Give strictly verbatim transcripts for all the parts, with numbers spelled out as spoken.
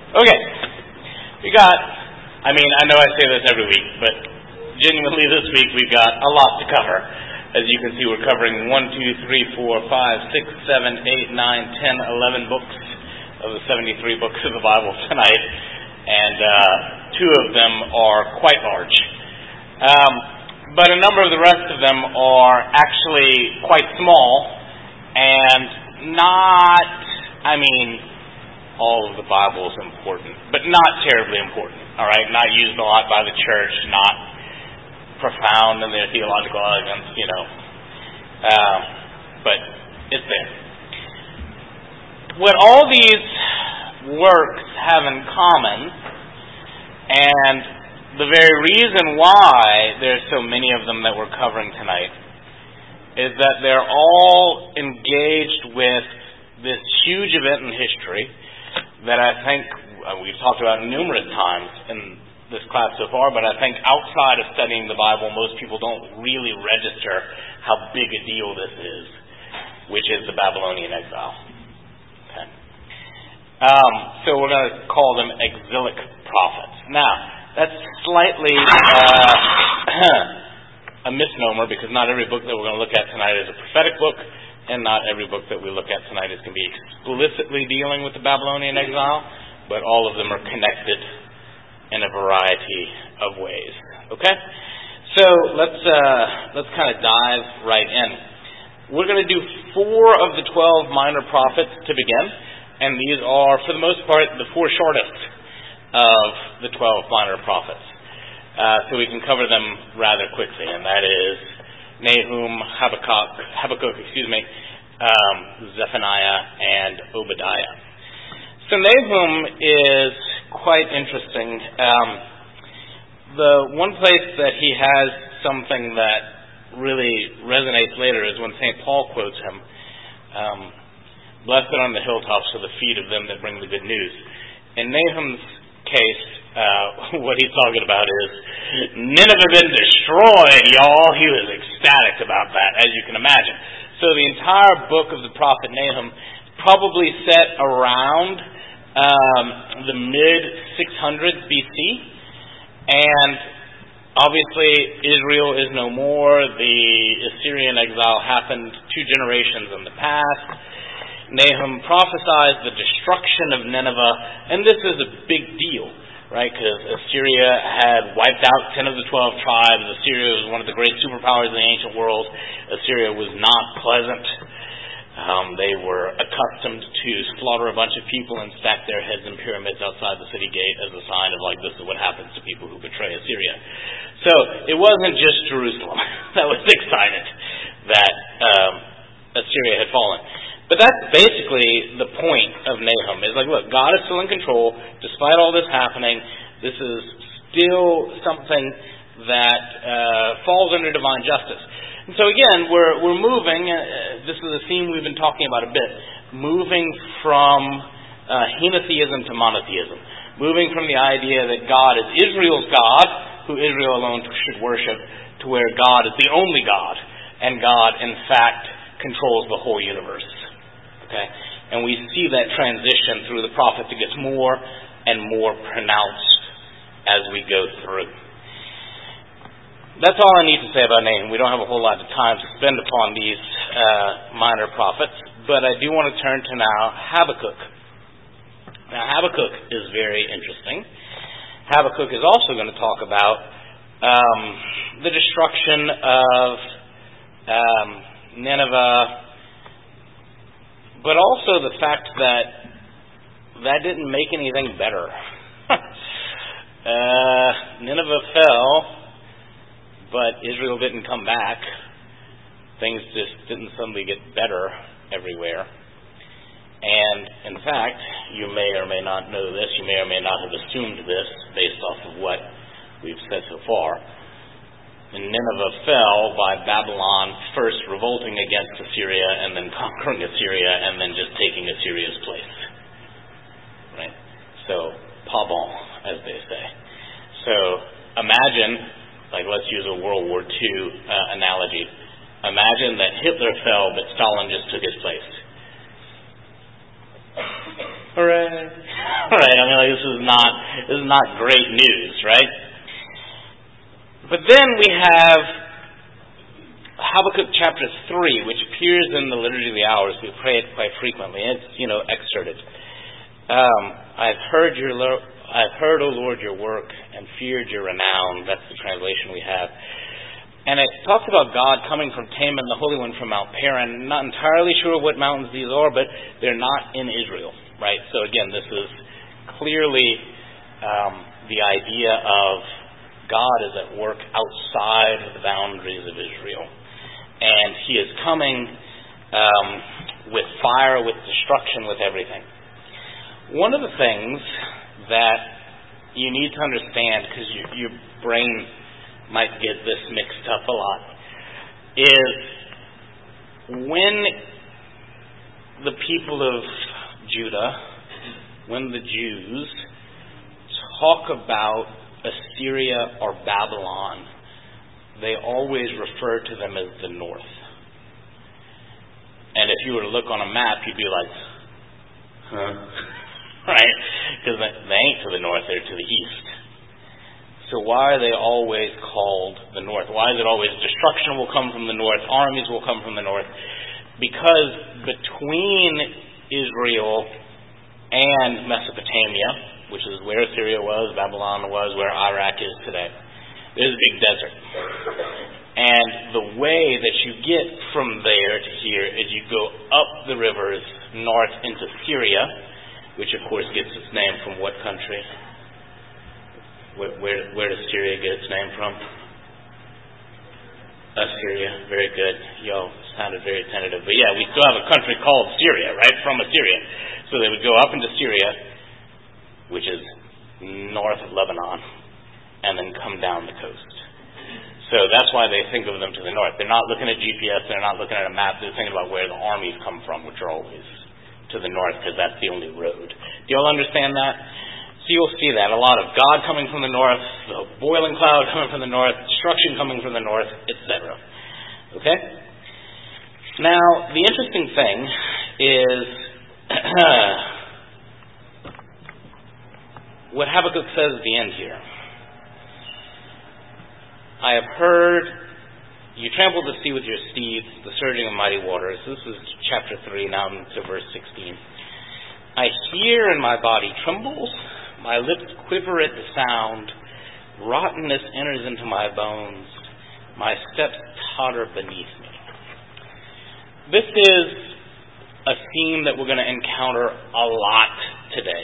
Okay, we got, I mean, I know I say this every week, but genuinely this week we've got a lot to cover. As you can see, we're covering one, two, three, four, five, six, seven, eight, nine, ten, eleven books of the seventy-three books of the Bible tonight, and uh, two of them are quite large. Um, but a number of the rest of them are actually quite small, and not, I mean, all of the Bible is important, but not terribly important, all right? Not used a lot by the church, not profound in their theological elegance, you know. Uh, but it's there. What all these works have in common, and the very reason why there's so many of them that we're covering tonight, is that they're all engaged with this huge event in history that I think uh, we've talked about numerous times in this class so far, but I think outside of studying the Bible, most people don't really register how big a deal this is, which is the Babylonian exile. Okay. Um, so we're going to call them exilic prophets. Now, that's slightly uh, a misnomer, because not every book that we're going to look at tonight is a prophetic book, and not every book that we look at tonight is going to be explicitly dealing with the Babylonian exile, but all of them are connected in a variety of ways. Okay? So let's uh, let's kind of dive right in. We're going to do four of the twelve minor prophets to begin, and these are, for the most part, the four shortest of the twelve minor prophets. Uh, so we can cover them rather quickly, and that is Nahum, Habakkuk, Habakkuk, excuse me, um, Zephaniah, and Obadiah. So Nahum is quite interesting. Um, the one place that he has something that really resonates later is when Saint Paul quotes him, um, "Blessed on the hilltops are the feet of them that bring the good news." In Nahum's case, uh, what he's talking about is Nineveh been destroyed, y'all. He was ecstatic about that, as you can imagine. So the entire book of the prophet Nahum probably set around um, the mid six hundreds B C, and obviously Israel is no more. The Assyrian exile happened two generations in the past. Nahum prophesies the destruction of Nineveh, and this is a big deal, right? Because Assyria had wiped out ten of the twelve tribes. Assyria was one of the great superpowers of the ancient world. Assyria was not pleasant. Um, they were accustomed to slaughter a bunch of people and stack their heads in pyramids outside the city gate as a sign of, like, this is what happens to people who betray Assyria. So it wasn't just Jerusalem that was excited that um, Assyria had fallen. But that's basically the point of Nahum. Is like, look, God is still in control. Despite all this happening, this is still something that uh, falls under divine justice. And so again, we're we're moving, uh, this is a theme we've been talking about a bit, moving from uh, henotheism to monotheism. Moving from the idea that God is Israel's God, who Israel alone should worship, to where God is the only God, and God, in fact, controls the whole universe. Okay? And we see that transition through the prophets. It gets more and more pronounced as we go through. That's all I need to say about Nahum. We don't have a whole lot of time to spend upon these uh, minor prophets, but I do want to turn to now Habakkuk. Now Habakkuk is very interesting. Habakkuk is also going to talk about um, the destruction of um, Nineveh, but also the fact that that didn't make anything better. uh, Nineveh fell, but Israel didn't come back. Things just didn't suddenly get better everywhere. And in fact, you may or may not know this, you may or may not have assumed this based off of what we've said so far. And Nineveh fell by Babylon first revolting against Assyria and then conquering Assyria and then just taking Assyria's place. Right? So, pardon, as they say. So, imagine, like let's use a World War Two uh, analogy. Imagine that Hitler fell, but Stalin just took his place. Hooray! right? I mean, like, this is not this is not great news, right? But then we have Habakkuk chapter three, which appears in the Liturgy of the Hours. We pray it quite frequently. It's, you know, excerpted. Um, I've heard your, lo- I've heard, O Lord, your work and feared your renown. That's the translation we have. And it talks about God coming from Teman, the Holy One from Mount Paran. Not entirely sure what mountains these are, but they're not in Israel, right? So again, this is clearly um, the idea of God is at work outside of the boundaries of Israel. And He is coming um, with fire, with destruction, with everything. One of the things that you need to understand, because your, your brain might get this mixed up a lot, is when the people of Judah, when the Jews talk about Assyria or Babylon, they always refer to them as the north. And if you were to look on a map, you'd be like, huh? Right? Because they ain't to the north, they're to the east. So why are they always called the north? Why is it always destruction will come from the north, armies will come from the north? Because between Israel and Mesopotamia, which is where Syria was, Babylon was, where Iraq is today, there's a big desert. And the way that you get from there to here is you go up the rivers north into Syria, which of course gets its name from what country? Where, where, where does Syria get its name from? Assyria. Very good. Y'all sounded very tentative. But yeah, we still have a country called Syria, right? From Assyria. So they would go up into Syria, which is north of Lebanon, and then come down the coast. So that's why they think of them to the north. They're not looking at G P S. They're not looking at a map. They're thinking about where the armies come from, which are always to the north, because that's the only road. Do you all understand that? So you'll see that. A lot of God coming from the north, the boiling cloud coming from the north, destruction coming from the north, et cetera. Okay? Now, the interesting thing is what Habakkuk says at the end here. I have heard you trample the sea with your steeds, the surging of mighty waters. This is chapter three, now to verse sixteen. I hear and my body trembles. My lips quiver at the sound. Rottenness enters into my bones. My steps totter beneath me. This is a theme that we're going to encounter a lot today.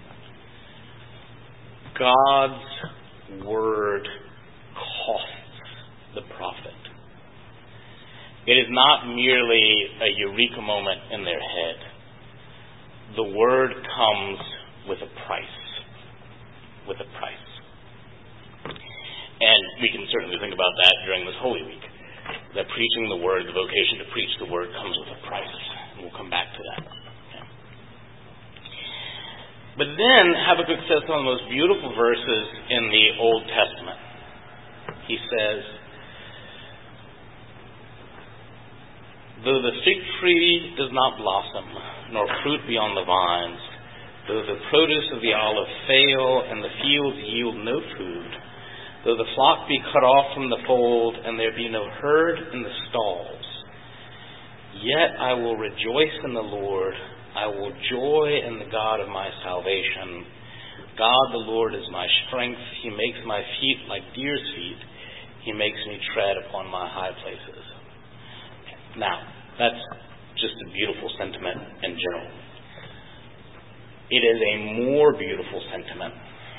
God's word costs the prophet. It is not merely a eureka moment in their head. The word comes with a price. With a price. And we can certainly think about that during this Holy Week. That preaching the word, the vocation to preach the word, comes with a price. And we'll come back to that. Okay. But then Habakkuk says some of the most beautiful verses in the Old Testament. He says, though the fig tree does not blossom, nor fruit be on the vines, though the produce of the olive fail, and the fields yield no food, though the flock be cut off from the fold, and there be no herd in the stalls, yet I will rejoice in the Lord. I will joy in the God of my salvation. God the Lord is my strength. He makes my feet like deer's feet. He makes me tread upon my high places. Now, that's just a beautiful sentiment in general. It is a more beautiful sentiment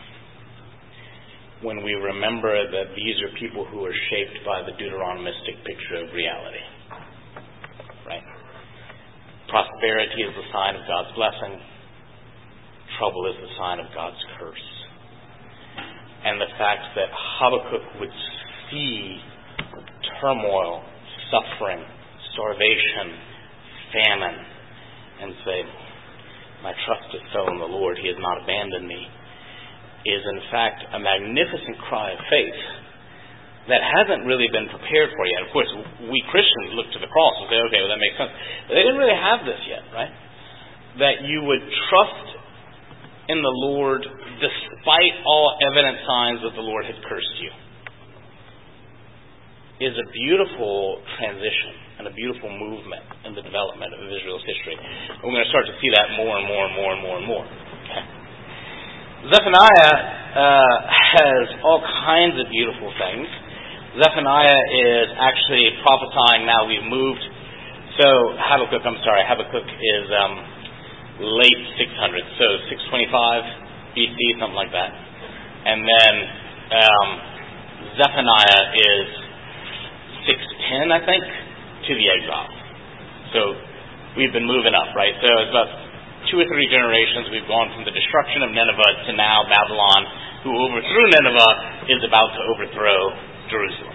when we remember that these are people who are shaped by the Deuteronomistic picture of reality. Right? Prosperity is the sign of God's blessing. Trouble is the sign of God's curse. And the fact that Habakkuk would see turmoil, suffering, starvation, famine, and say, my trust is so in the Lord, He has not abandoned me, is in fact a magnificent cry of faith that hasn't really been prepared for yet. Of course, we Christians look to the cross and say, okay, well that makes sense. But they didn't really have this yet, right? That you would trust in the Lord despite all evident signs that the Lord had cursed you is a beautiful transition and a beautiful movement in the development of Israel's history. And we're going to start to see that more and more and more and more and more. Okay. Zephaniah uh, has all kinds of beautiful things. Zephaniah is actually prophesying now. We've moved. So Habakkuk, I'm sorry, Habakkuk is um, late six hundreds, so six twenty-five B C, something like that. And then um, Zephaniah is six ten, I think, to the exile. So we've been moving up, right? So it's about two or three generations. We've gone from the destruction of Nineveh to now Babylon, who overthrew Nineveh, is about to overthrow Jerusalem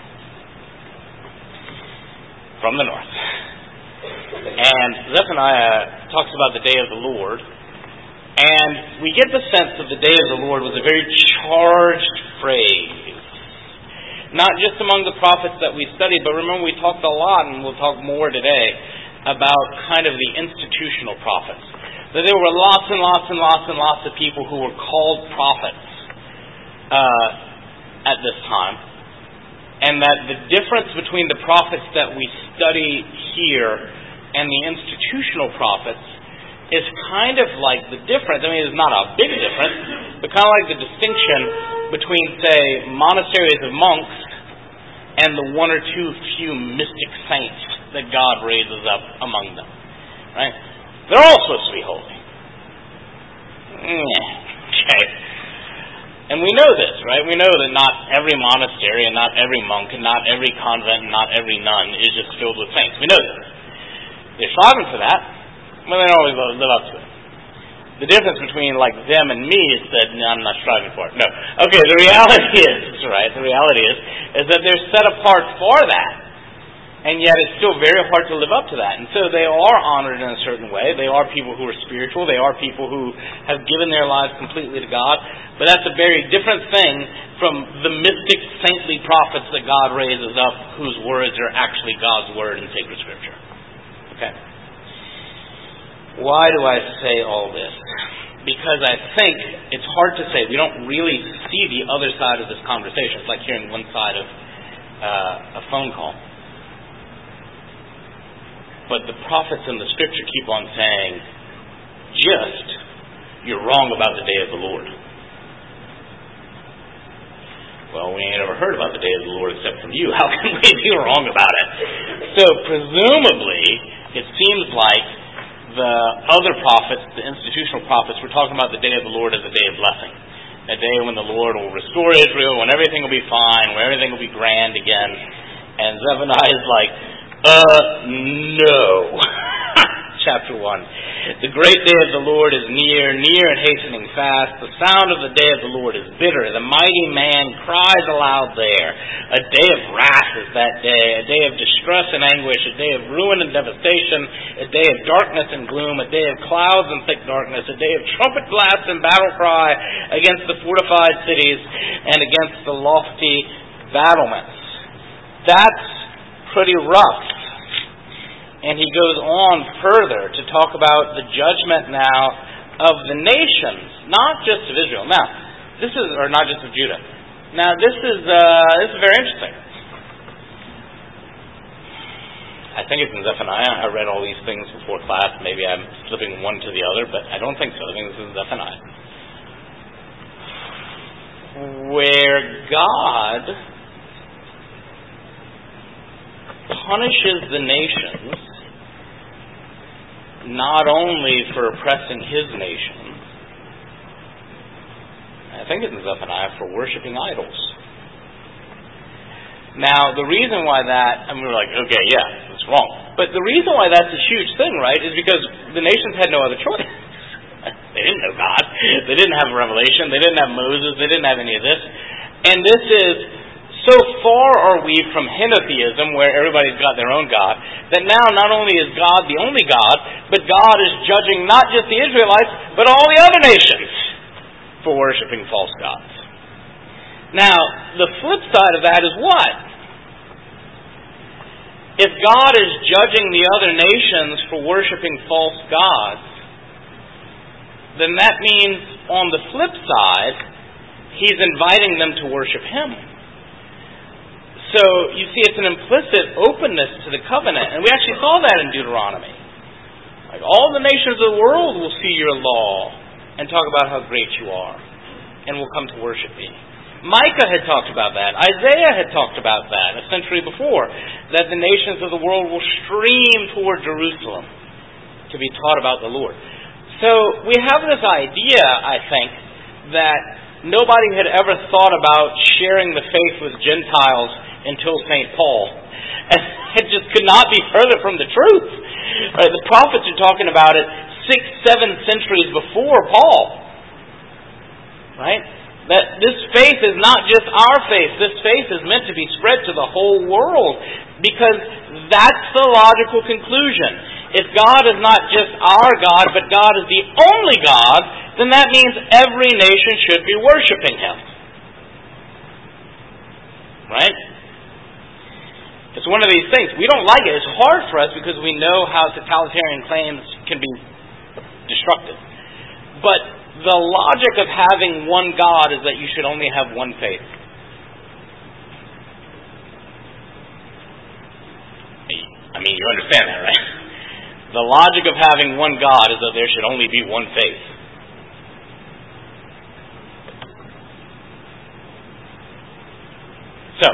from the north. And Zephaniah talks about the day of the Lord, and we get the sense that the day of the Lord was a very charged phrase. Not just among the prophets that we studied, but remember we talked a lot, and we'll talk more today, about kind of the institutional prophets. That there were lots and lots and lots and lots of people who were called prophets uh, at this time. And that the difference between the prophets that we study here and the institutional prophets is kind of like the difference. I mean, it's not a big difference, but kind of like the distinction between, say, monasteries of monks and the one or two few mystic saints that God raises up among them. Right? They're all supposed to be holy. Okay. And we know this, right? We know that not every monastery and not every monk and not every convent and not every nun is just filled with saints. We know this. They're striving for that, but they don't always live up to it. The difference between like them and me is that no, I'm not striving for it. No. Okay, the reality is, right, the reality is, is that they're set apart for that. And yet it's still very hard to live up to that. And so they are honored in a certain way. They are people who are spiritual. They are people who have given their lives completely to God. But that's a very different thing from the mystic, saintly prophets that God raises up, whose words are actually God's word in sacred scripture. Okay. Why do I say all this? Because I think it's hard to say. We don't really see the other side of this conversation. It's like hearing one side of uh, a phone call. But the prophets in the scripture keep on saying, just, you're wrong about the day of the Lord. Well, we ain't ever heard about the day of the Lord except from you. How can we be wrong about it? So presumably, it seems like the other prophets, the institutional prophets, were talking about the day of the Lord as a day of blessing. A day when the Lord will restore Israel, when everything will be fine, when everything will be grand again. And Zephaniah is like, uh, no. Chapter one. The great day of the Lord is near, near and hastening fast. The sound of the day of the Lord is bitter. The mighty man cries aloud there. A day of wrath is that day, a day of distress and anguish, a day of ruin and devastation, a day of darkness and gloom, a day of clouds and thick darkness, a day of trumpet blasts and battle cry against the fortified cities and against the lofty battlements. That's pretty rough. And he goes on further to talk about the judgment now of the nations, not just of Israel. Now, this is, or not just of Judah. Now, this is uh, this is very interesting. I think it's in Zephaniah. I read all these things before class. Maybe I'm slipping one to the other, but I don't think so. I think this is Zephaniah, where God punishes the nations not only for oppressing his nation, I think it's in Zephaniah, for worshiping idols. Now, the reason why that, and we were like, okay, yeah, that's wrong. But the reason why that's a huge thing, right, is because the nations had no other choice. They didn't know God. They didn't have a revelation. They didn't have Moses. They didn't have any of this. And this is, so far are we from henotheism, where everybody's got their own God, that now not only is God the only God, but God is judging not just the Israelites, but all the other nations for worshiping false gods. Now, the flip side of that is what? If God is judging the other nations for worshiping false gods, then that means on the flip side, he's inviting them to worship him. So you see, it's an implicit openness to the covenant. And we actually saw that in Deuteronomy. Like, all the nations of the world will see your law and talk about how great you are and will come to worship me. Micah had talked about that. Isaiah had talked about that a century before, that the nations of the world will stream toward Jerusalem to be taught about the Lord. So we have this idea, I think, that nobody had ever thought about sharing the faith with Gentiles until Saint Paul. And it just could not be further from the truth. Right? The prophets are talking about it six, seven centuries before Paul. Right? That this faith is not just our faith. This faith is meant to be spread to the whole world, because that's the logical conclusion. If God is not just our God, but God is the only God, then that means every nation should be worshiping Him. Right? It's one of these things. We don't like it. It's hard for us because we know how totalitarian claims can be destructive. But the logic of having one God is that you should only have one faith. I mean, you understand that, right? The logic of having one God is that there should only be one faith. So,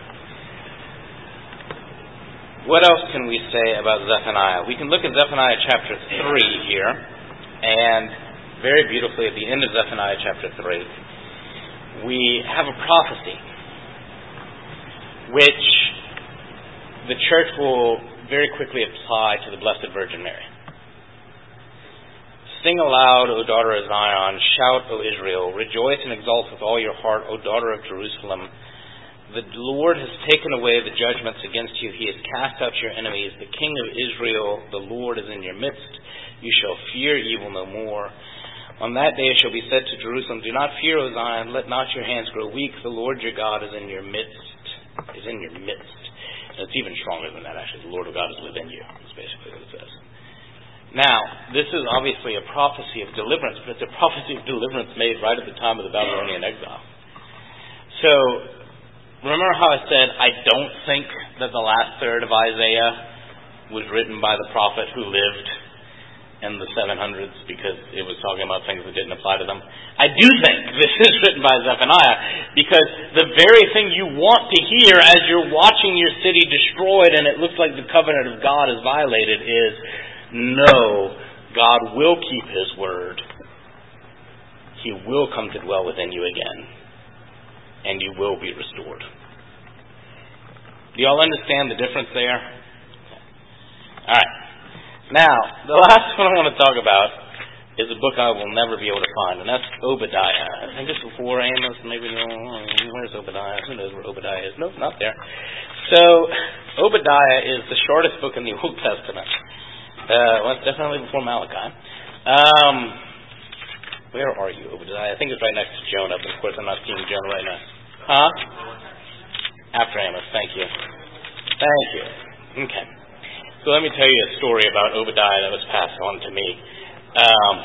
what else can we say about Zephaniah? We can look at Zephaniah chapter three here, and very beautifully at the end of Zephaniah chapter three, we have a prophecy which the church will very quickly apply to the Blessed Virgin Mary. Sing aloud, O daughter of Zion. Shout, O Israel. Rejoice and exult with all your heart, O daughter of Jerusalem. The Lord has taken away the judgments against you. He has cast out your enemies. The King of Israel, the Lord, is in your midst. You shall fear evil no more. On that day it shall be said to Jerusalem, do not fear, O Zion. Let not your hands grow weak. The Lord your God is in your midst. Is in your midst. And it's even stronger than that, actually. The Lord of God is within you. That's basically what it says. Now, this is obviously a prophecy of deliverance, but it's a prophecy of deliverance made right at the time of the Babylonian exile. So, remember how I said I don't think that the last third of Isaiah was written by the prophet who lived in the seven hundreds because it was talking about things that didn't apply to them? I do think this is written by Zephaniah, because the very thing you want to hear as you're watching your city destroyed and it looks like the covenant of God is violated is, no, God will keep His word. He will come to dwell within you again, and you will be restored. Do y'all understand the difference there? All right. Now, the last one I want to talk about is a book I will never be able to find, and that's Obadiah. I think it's before Amos, maybe. Where's Obadiah? Who knows where Obadiah is? Nope, not there. So, Obadiah is the shortest book in the Old Testament. Uh, well, it's definitely before Malachi. Um, where are you, Obadiah? I think it's right next to Jonah, but of course I'm not seeing Jonah right now. Huh? After Amos, thank you. Thank you. Okay. So let me tell you a story about Obadiah that was passed on to me. Um,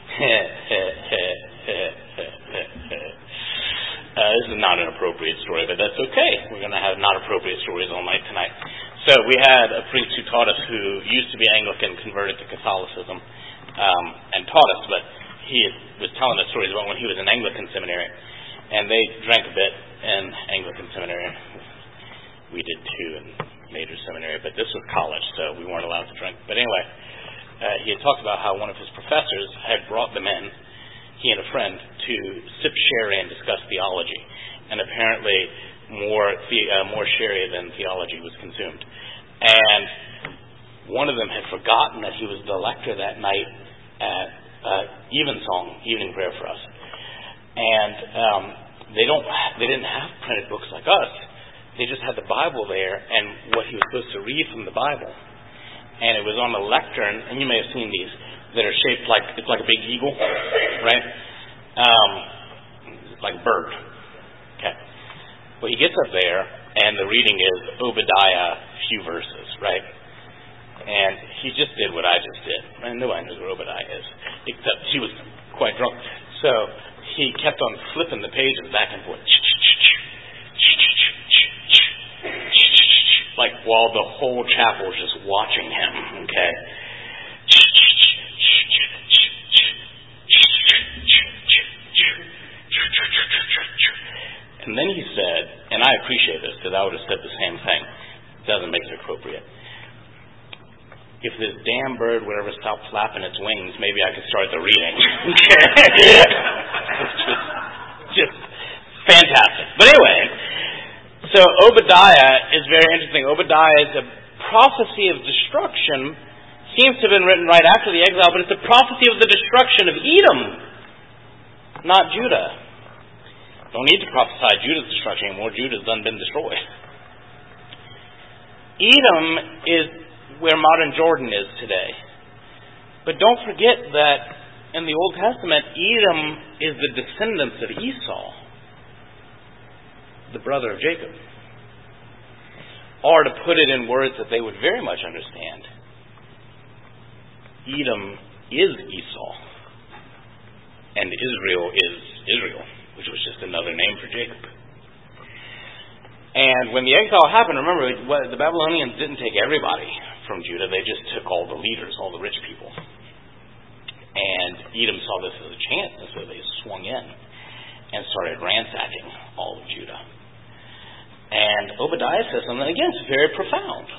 uh, this is not an appropriate story, but that's okay. We're going to have not appropriate stories all night tonight. So we had a priest who taught us who used to be Anglican, converted to Catholicism, um, and taught us, but he was telling us stories about when he was in Anglican seminary, and they drank a bit in Anglican seminary. We did too in major seminary, but this was college, so we weren't allowed to drink. But anyway, uh, he had talked about how one of his professors had brought them in, he and a friend, to sip sherry and discuss theology. And apparently more the, uh, more sherry than theology was consumed. And one of them had forgotten that he was the lector that night at uh, Evensong, evening prayer for us. And um, they don't they didn't have printed books like us. They just had the Bible there and what he was supposed to read from the Bible. And it was on the lectern, and you may have seen these, that are shaped like, it's like a big eagle, right? Um, like a bird. Okay. Well, he gets up there, and the reading is Obadiah, few verses, right? And he just did what I just did. And nobody knows where Obadiah is, except he was quite drunk. So he kept on flipping the pages back and forth, like while the whole chapel was just watching him, okay? And then he said, and I appreciate this because I would have said the same thing. It doesn't make it appropriate. If this damn bird would ever stop flapping its wings, maybe I could start the reading. It's just, just fantastic. But anyway, so Obadiah is very interesting. Obadiah is a prophecy of destruction. Seems to have been written right after the exile, but it's a prophecy of the destruction of Edom, not Judah. Don't need to prophesy Judah's destruction anymore. Judah's done been destroyed. Edom is where modern Jordan is today. But don't forget that in the Old Testament, Edom is the descendants of Esau, the brother of Jacob. Or to put it in words that they would very much understand, Edom is Esau, and Israel is Israel, which was just another name for Jacob. And when the exile happened, remember, the Babylonians didn't take everybody from Judah. They just took all the leaders, all the rich people. And Edom saw this as a chance, and so they swung in and started ransacking all of Judah. And Obadiah says something, again, it's very profound.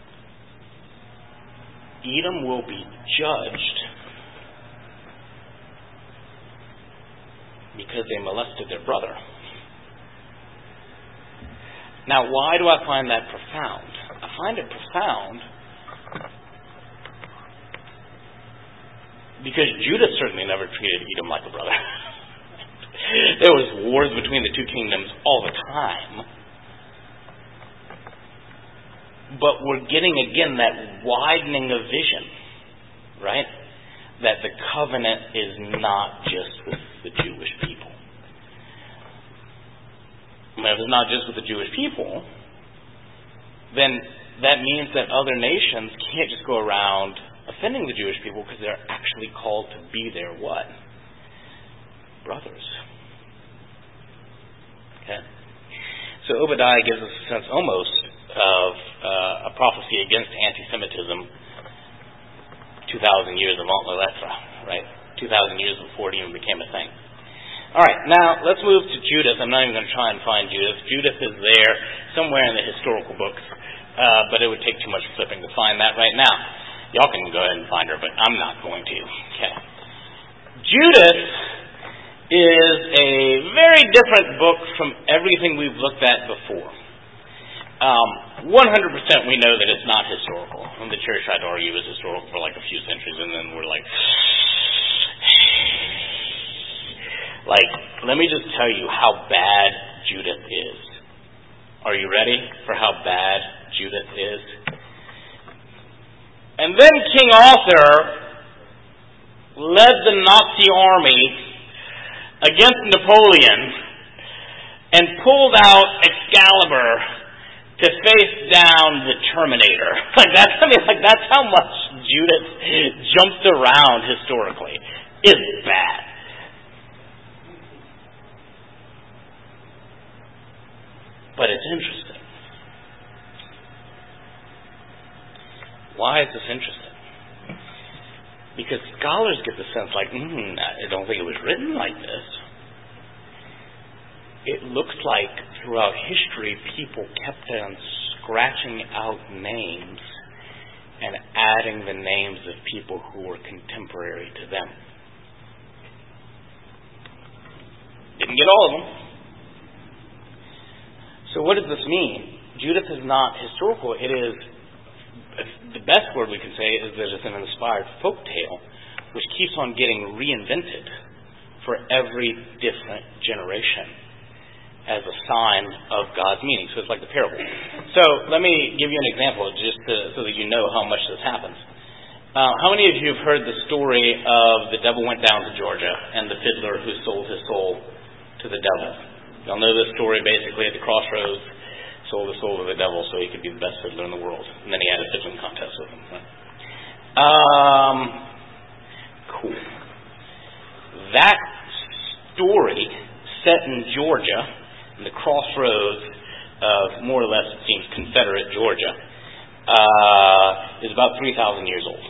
Edom will be judged because they molested their brother. Now, why do I find that profound? I find it profound because Judah certainly never treated Edom like a brother. There was wars between the two kingdoms all the time. But we're getting, again, that widening of vision, right? That the covenant is not just with the Jewish people. If it's not just with the Jewish people, then that means that other nations can't just go around offending the Jewish people because they're actually called to be their what? Brothers. Okay? So Obadiah gives us a sense almost of uh, a prophecy against anti-Semitism two thousand years of Aunt Laletra, right? two thousand years before it even became a thing. All right, now let's move to Judith. I'm not even going to try and find Judith. Judith is there somewhere in the historical books, uh, but it would take too much flipping to find that right now. Y'all can go ahead and find her, but I'm not going to. Okay. Judith is a very different book from everything we've looked at before. Um, one hundred percent we know that it's not historical. And the church tried to argue it was historical for like a few centuries, and then we're like... Like, let me just tell you how bad Judith is. Are you ready for how bad Judith is? And then King Arthur led the Nazi army against Napoleon and pulled out Excalibur to face down the Terminator. Like that's, I mean, like that's how much Judith jumped around historically. It's bad. But it's interesting. Why is this interesting? Because scholars get the sense like, mm, I don't think it was written like this. It looks like throughout history people kept on scratching out names and adding the names of people who were contemporary to them. Didn't get all of them. So what does this mean? Judith is not historical. It is, the best word we can say is that it's an inspired folk tale which keeps on getting reinvented for every different generation as a sign of God's meaning. So it's like the parable. So let me give you an example just to, so that you know how much this happens. Uh, how many of you have heard the story of the devil went down to Georgia and the fiddler who sold his soul to the devil? Y'all know this story basically at the crossroads, sold the soul to the devil so he could be the best fiddler in the world. And then he had a fiddling contest with him. Right? Um, cool. That story set in Georgia, in the crossroads of more or less, it seems, Confederate Georgia, uh, is about three thousand years old.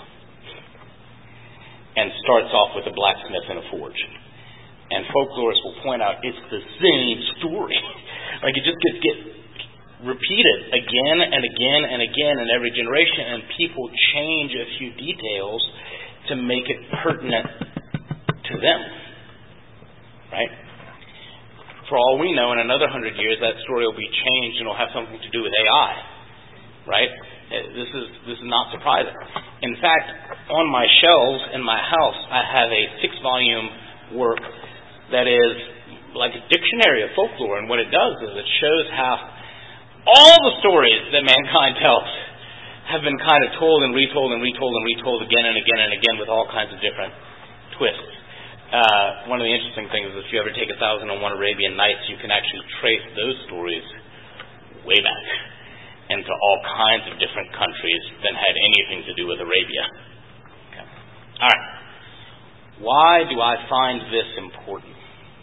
And starts off with a blacksmith and a forge. And folklorists will point out it's the same story. Like it just gets, gets repeated again and again and again in every generation, and people change a few details to make it pertinent to them. Right? For all we know, in another hundred years, that story will be changed and it'll have something to do with A I. Right? This is this is not surprising. In fact, on my shelves in my house, I have a six-volume work that is like a dictionary of folklore, and what it does is it shows how all the stories that mankind tells have been kind of told and retold and retold and retold again and again and again with all kinds of different twists. Uh, one of the interesting things is if you ever take a thousand and one Arabian Nights, you can actually trace those stories way back into all kinds of different countries that had anything to do with Arabia. Okay. All right. Why do I find this important?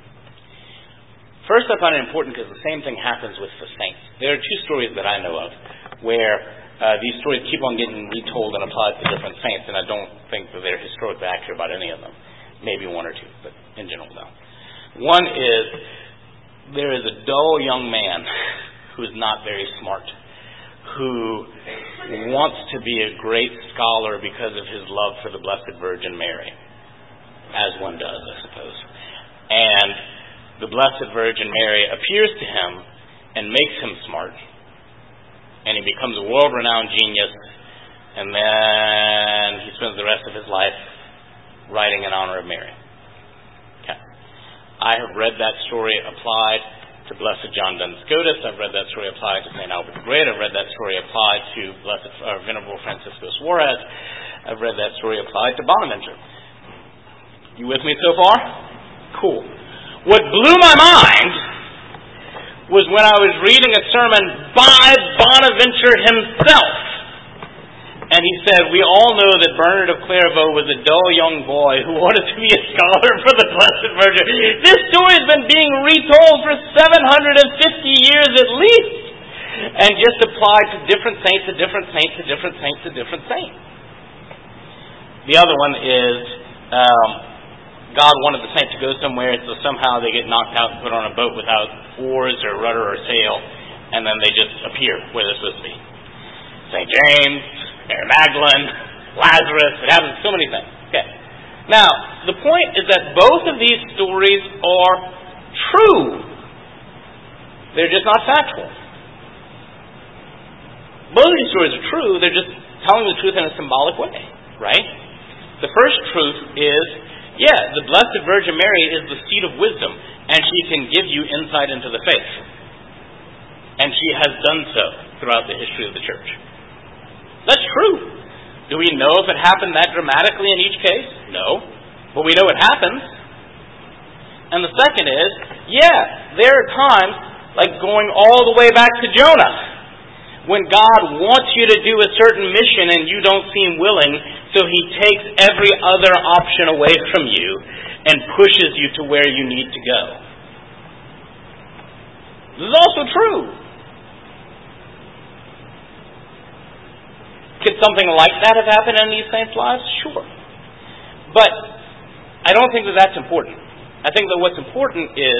First, I find it important because the same thing happens with the saints. There are two stories that I know of where uh, these stories keep on getting retold and applied to different saints, and I don't think that they're historically accurate about any of them. Maybe one or two, but in general, no. One is there is a dull young man who is not very smart, who wants to be a great scholar because of his love for the Blessed Virgin Mary, as one does, I suppose. And the Blessed Virgin Mary appears to him and makes him smart, and he becomes a world-renowned genius, and then he spends the rest of his life writing in honor of Mary. Okay. I have read that story applied to Blessed John Duns Scotus. I've read that story applied to Saint Albert the Great. I've read that story applied to Blessed uh, Venerable Francisco Suarez. I've read that story applied to Bonaventure. You with me so far? Cool. What blew my mind was when I was reading a sermon by Bonaventure himself. And he said, we all know that Bernard of Clairvaux was a dull young boy who wanted to be a scholar for the Blessed Virgin. This story has been being retold for seven hundred fifty years at least, and just applied to different saints, to different saints, to different saints, to different saints. The other one is um, God wanted the saint to go somewhere, so somehow they get knocked out and put on a boat without oars or rudder or sail, and then they just appear where they're supposed to be. Saint James, Mary Magdalene, Lazarus, it happens so many things. Okay. Now, the point is that both of these stories are true. They're just not factual. Both of these stories are true, they're just telling the truth in a symbolic way, right? The first truth is, yeah, the Blessed Virgin Mary is the seat of wisdom, and she can give you insight into the faith. And she has done so throughout the history of the Church. That's true. Do we know if it happened that dramatically in each case? No. But we know it happens. And the second is, yeah, there are times, like going all the way back to Jonah, when God wants you to do a certain mission and you don't seem willing, so He takes every other option away from you and pushes you to where you need to go. This is also true. Could something like that have happened in these saints' lives? Sure. But I don't think that that's important. I think that what's important is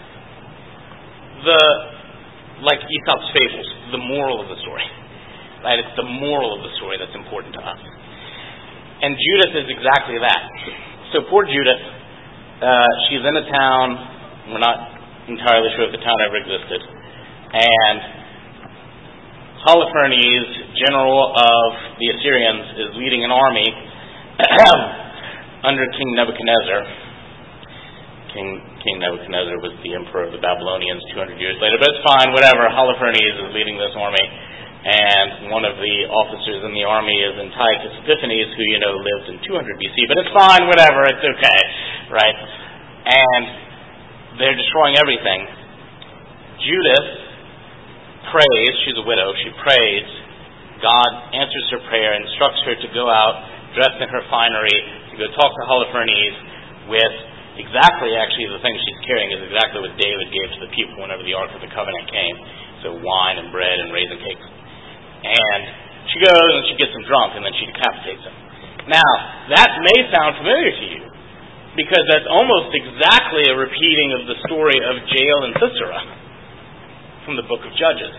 the, like Aesop's fables, the moral of the story. Right? It's the moral of the story that's important to us. And Judith is exactly that. So poor Judith, uh, she's in a town, we're not entirely sure if the town ever existed, and Holofernes, general of the Assyrians, is leading an army under King Nebuchadnezzar. King, King Nebuchadnezzar was the emperor of the Babylonians two hundred years later, but it's fine, whatever. Holofernes is leading this army, and one of the officers in the army is Antiochus Epiphanes, who, you know, lived in two hundred B C, but it's fine, whatever, it's okay, right? And they're destroying everything. Judith prays, she's a widow, she prays, God answers her prayer, instructs her to go out, dressed in her finery, to go talk to Holofernes with exactly, actually, the thing she's carrying is exactly what David gave to the people whenever the Ark of the Covenant came. So wine and bread and raisin cakes. And she goes and she gets him drunk, and then she decapitates him. Now, that may sound familiar to you, because that's almost exactly a repeating of the story of Jael and Sisera from the book of Judges.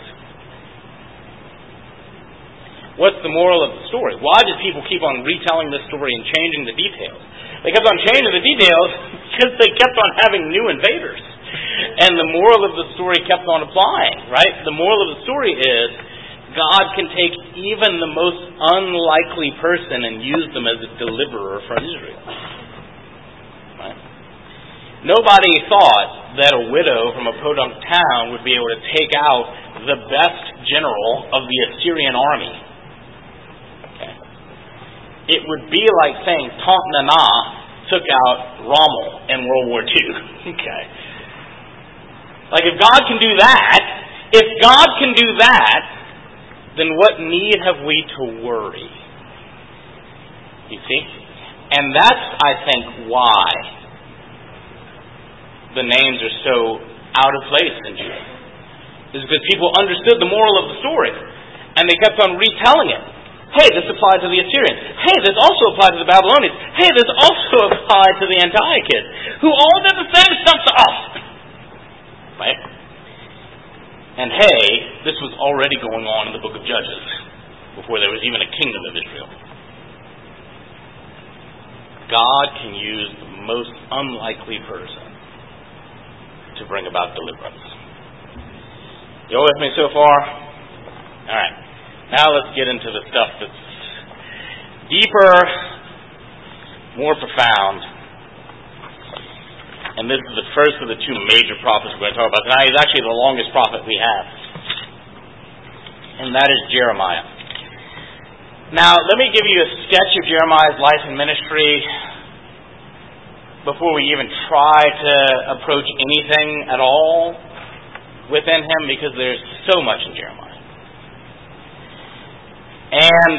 What's the moral of the story? Why did people keep on retelling this story and changing the details? They kept on changing the details because they kept on having new invaders. And the moral of the story kept on applying, right? The moral of the story is God can take even the most unlikely person and use them as a deliverer from Israel. Right? Nobody thought that a widow from a podunk town would be able to take out the best general of the Assyrian army. Okay. It would be like saying Taunt Nana took out Rommel in World War Two. Okay. Like, if God can do that, if God can do that, then what need have we to worry? You see? And that's, I think, why the names are so out of place in Judah. Is because people understood the moral of the story, and they kept on retelling it. Hey, this applied to the Assyrians. Hey, this also applied to the Babylonians. Hey, this also applied to the Antiochians, who all did the same stuff to us. Right? And hey, this was already going on in the book of Judges, before there was even a kingdom of Israel. God can use the most unlikely person to bring about deliverance. You all with me so far? Alright. Now let's get into the stuff that's deeper, more profound. And this is the first of the two major prophets we're going to talk about tonight. He's actually the longest prophet we have. And that is Jeremiah. Now, let me give you a sketch of Jeremiah's life and ministry before we even try to approach anything at all within him, because there's so much in Jeremiah. And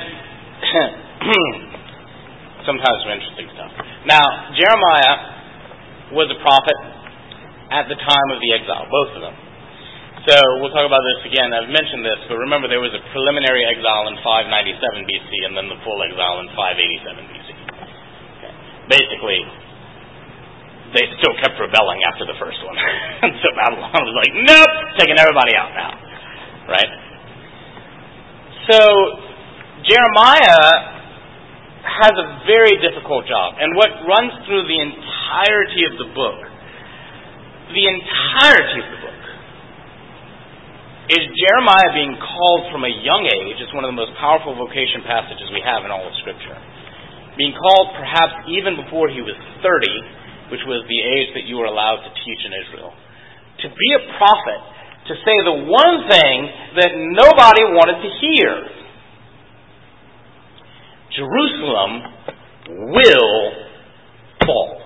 sometimes some interesting stuff. Now, Jeremiah was a prophet at the time of the exile, both of them. So we'll talk about this again. I've mentioned this, but remember there was a preliminary exile in five ninety-seven B C and then the full exile in five eighty-seven B C. Okay. Basically, they still kept rebelling after the first one. And so Babylon was like, nope, taking everybody out now. Right? So Jeremiah has a very difficult job. And what runs through the entirety of the book, the entirety of the book, is Jeremiah being called from a young age. It's one of the most powerful vocation passages we have in all of Scripture. Being called perhaps even before he was thirty, which was the age that you were allowed to teach in Israel, to be a prophet, to say the one thing that nobody wanted to hear. Jerusalem will fall.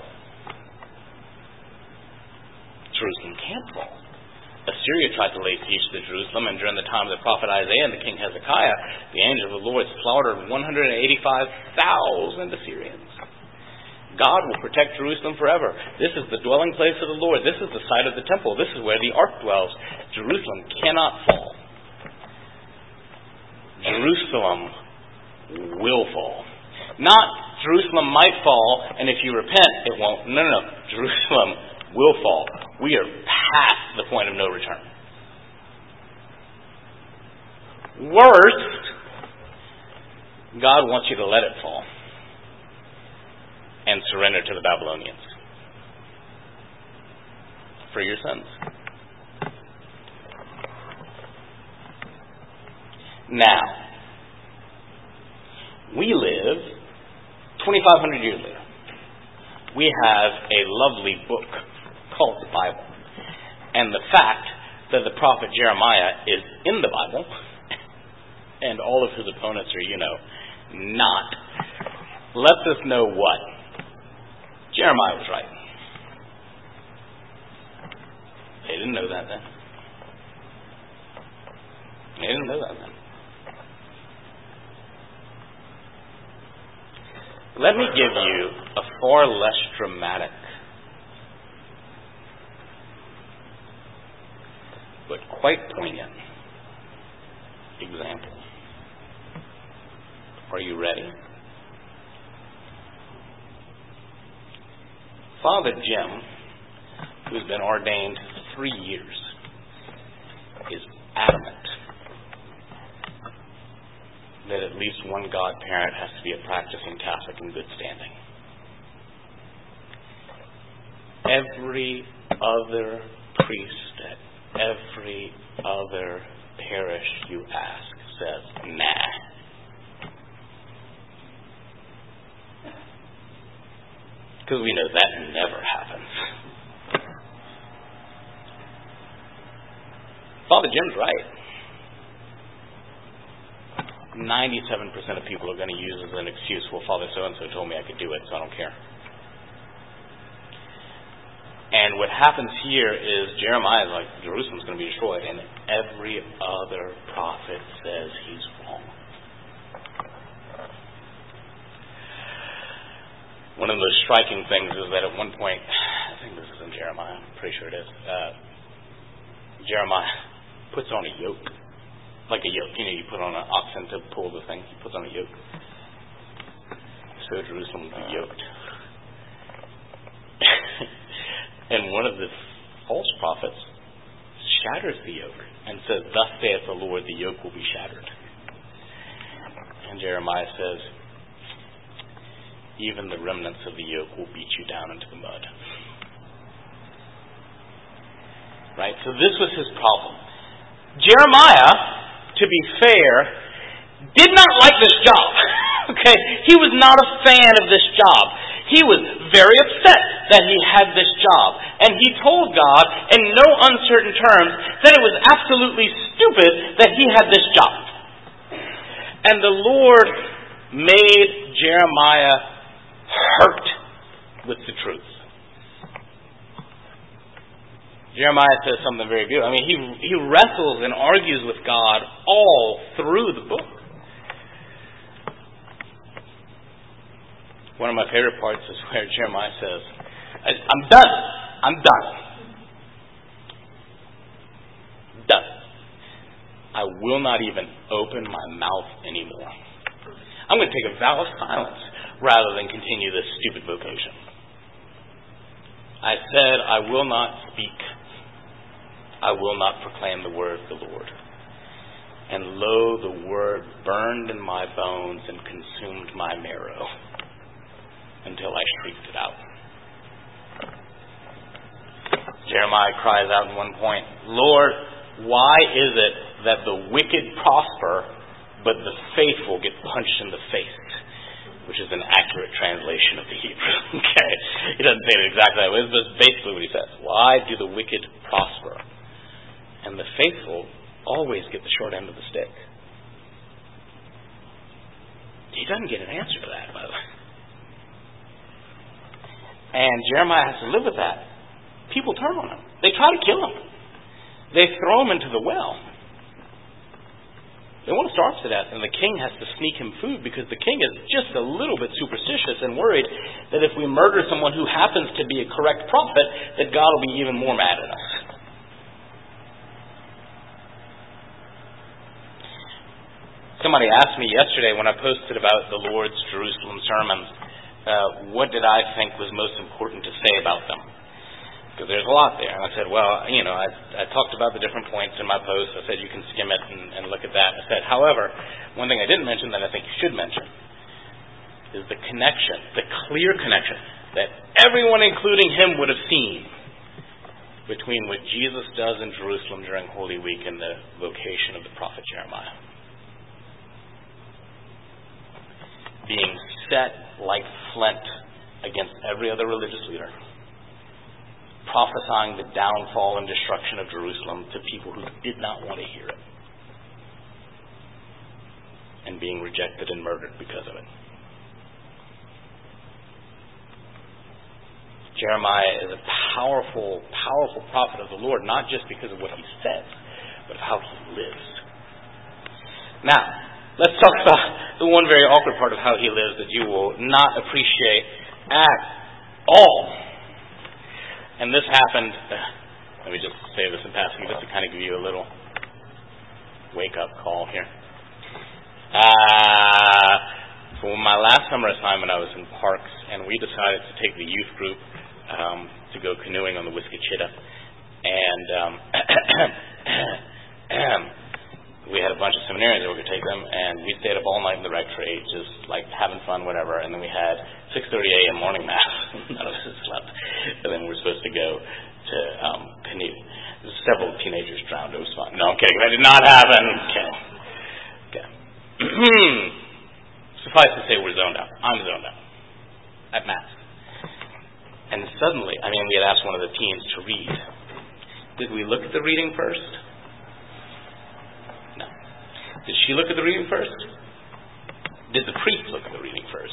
Jerusalem can't fall. Assyria tried to lay siege to Jerusalem, and during the time of the prophet Isaiah and the king Hezekiah, the angel of the Lord slaughtered one hundred eighty-five thousand Assyrians. God will protect Jerusalem forever. This is the dwelling place of the Lord. This is the site of the temple. This is where the ark dwells. Jerusalem cannot fall. Jerusalem will fall. Not Jerusalem might fall, and if you repent, it won't. No, no, no. Jerusalem will fall. We are past the point of no return. Worst, God wants you to let it fall and surrender to the Babylonians for your sins. Now, we live twenty-five hundred years later. We have a lovely book called the Bible. And the fact that the prophet Jeremiah is in the Bible, and all of his opponents are, you know, not, lets us know what? Jeremiah was right. They didn't know that then. They didn't know that then. Let me give you a far less dramatic quite poignant example. Are you ready? Father Jim, who's been ordained three years, is adamant that at least one godparent has to be a practicing Catholic in good standing. Every other priest at every other parish you ask says, nah. Because we know that never happens. Father Jim's right. ninety-seven percent of people are going to use as an excuse, well, Father so-and-so told me I could do it, so I don't care. And what happens here is Jeremiah is like, Jerusalem's going to be destroyed, and every other prophet says he's wrong. One of the most striking things is that at one point, I think this is in Jeremiah, I'm pretty sure it is, uh, Jeremiah puts on a yoke. Like a yoke. You know, you put on an oxen to pull the thing. He puts on a yoke. So Jerusalem will be yoked. And one of the false prophets shatters the yoke and says, thus saith the Lord, the yoke will be shattered. And Jeremiah says, even the remnants of the yoke will beat you down into the mud. Right? So this was his problem. Jeremiah, to be fair, did not like this job. Okay? He was not a fan of this job. He was very upset that he had this job. And he told God, in no uncertain terms, that it was absolutely stupid that he had this job. And the Lord made Jeremiah hurt with the truth. Jeremiah says something very beautiful. I mean, he he wrestles and argues with God all through the book. One of my favorite parts is where Jeremiah says, I'm done. I'm done. Done. I will not even open my mouth anymore. I'm going to take a vow of silence rather than continue this stupid vocation. I said, I will not speak. I will not proclaim the word of the Lord. And lo, the word burned in my bones and consumed my marrow until I shrieked it out. Jeremiah cries out at one point, Lord, why is it that the wicked prosper, but the faithful get punched in the face? Which is an accurate translation of the Hebrew. Okay, he doesn't say it exactly that way, but it's basically what he says. Why do the wicked prosper, and the faithful always get the short end of the stick? He doesn't get an answer to that, by the way. And Jeremiah has to live with that. People turn on him. They try to kill him. They throw him into the well. They want to starve to death, and the king has to sneak him food because the king is just a little bit superstitious and worried that if we murder someone who happens to be a correct prophet, that God will be even more mad at us. Somebody asked me yesterday when I posted about the Lord's Jerusalem sermons, uh, what did I think was most important to say about them? Because there's a lot there. And I said, well, you know, I, I talked about the different points in my post. I said you can skim it and, and look at that. I said, however, one thing I didn't mention that I think you should mention is the connection, the clear connection that everyone, including him, would have seen between what Jesus does in Jerusalem during Holy Week and the vocation of the prophet Jeremiah. Being set like flint against every other religious leader, prophesying the downfall and destruction of Jerusalem to people who did not want to hear it, and being rejected and murdered because of it. Jeremiah is a powerful, powerful prophet of the Lord, not just because of what he says, but of how he lives. Now, let's talk about the one very awkward part of how he lives that you will not appreciate at all. And this happened let me just say this in passing just to kind of give you a little wake-up call here. Uh, for my last summer assignment, I was in Parks, and we decided to take the youth group um, to go canoeing on the Whiskeychita. And um, we had a bunch of seminarians that were going to take them, and we stayed up all night in the rectory, just like having fun, whatever. And then we had six thirty a.m. morning mass. None of us had slept. And then we were supposed to go to um, canoe. Several teenagers drowned. It was fun. No, I'm kidding. That did not happen. Okay. Okay. Suffice to say, we're zoned out. I'm zoned out at mass. And suddenly, I mean, we had asked one of the teens to read. Did we look at the reading first? No. Did she look at the reading first? Did the priest look at the reading first?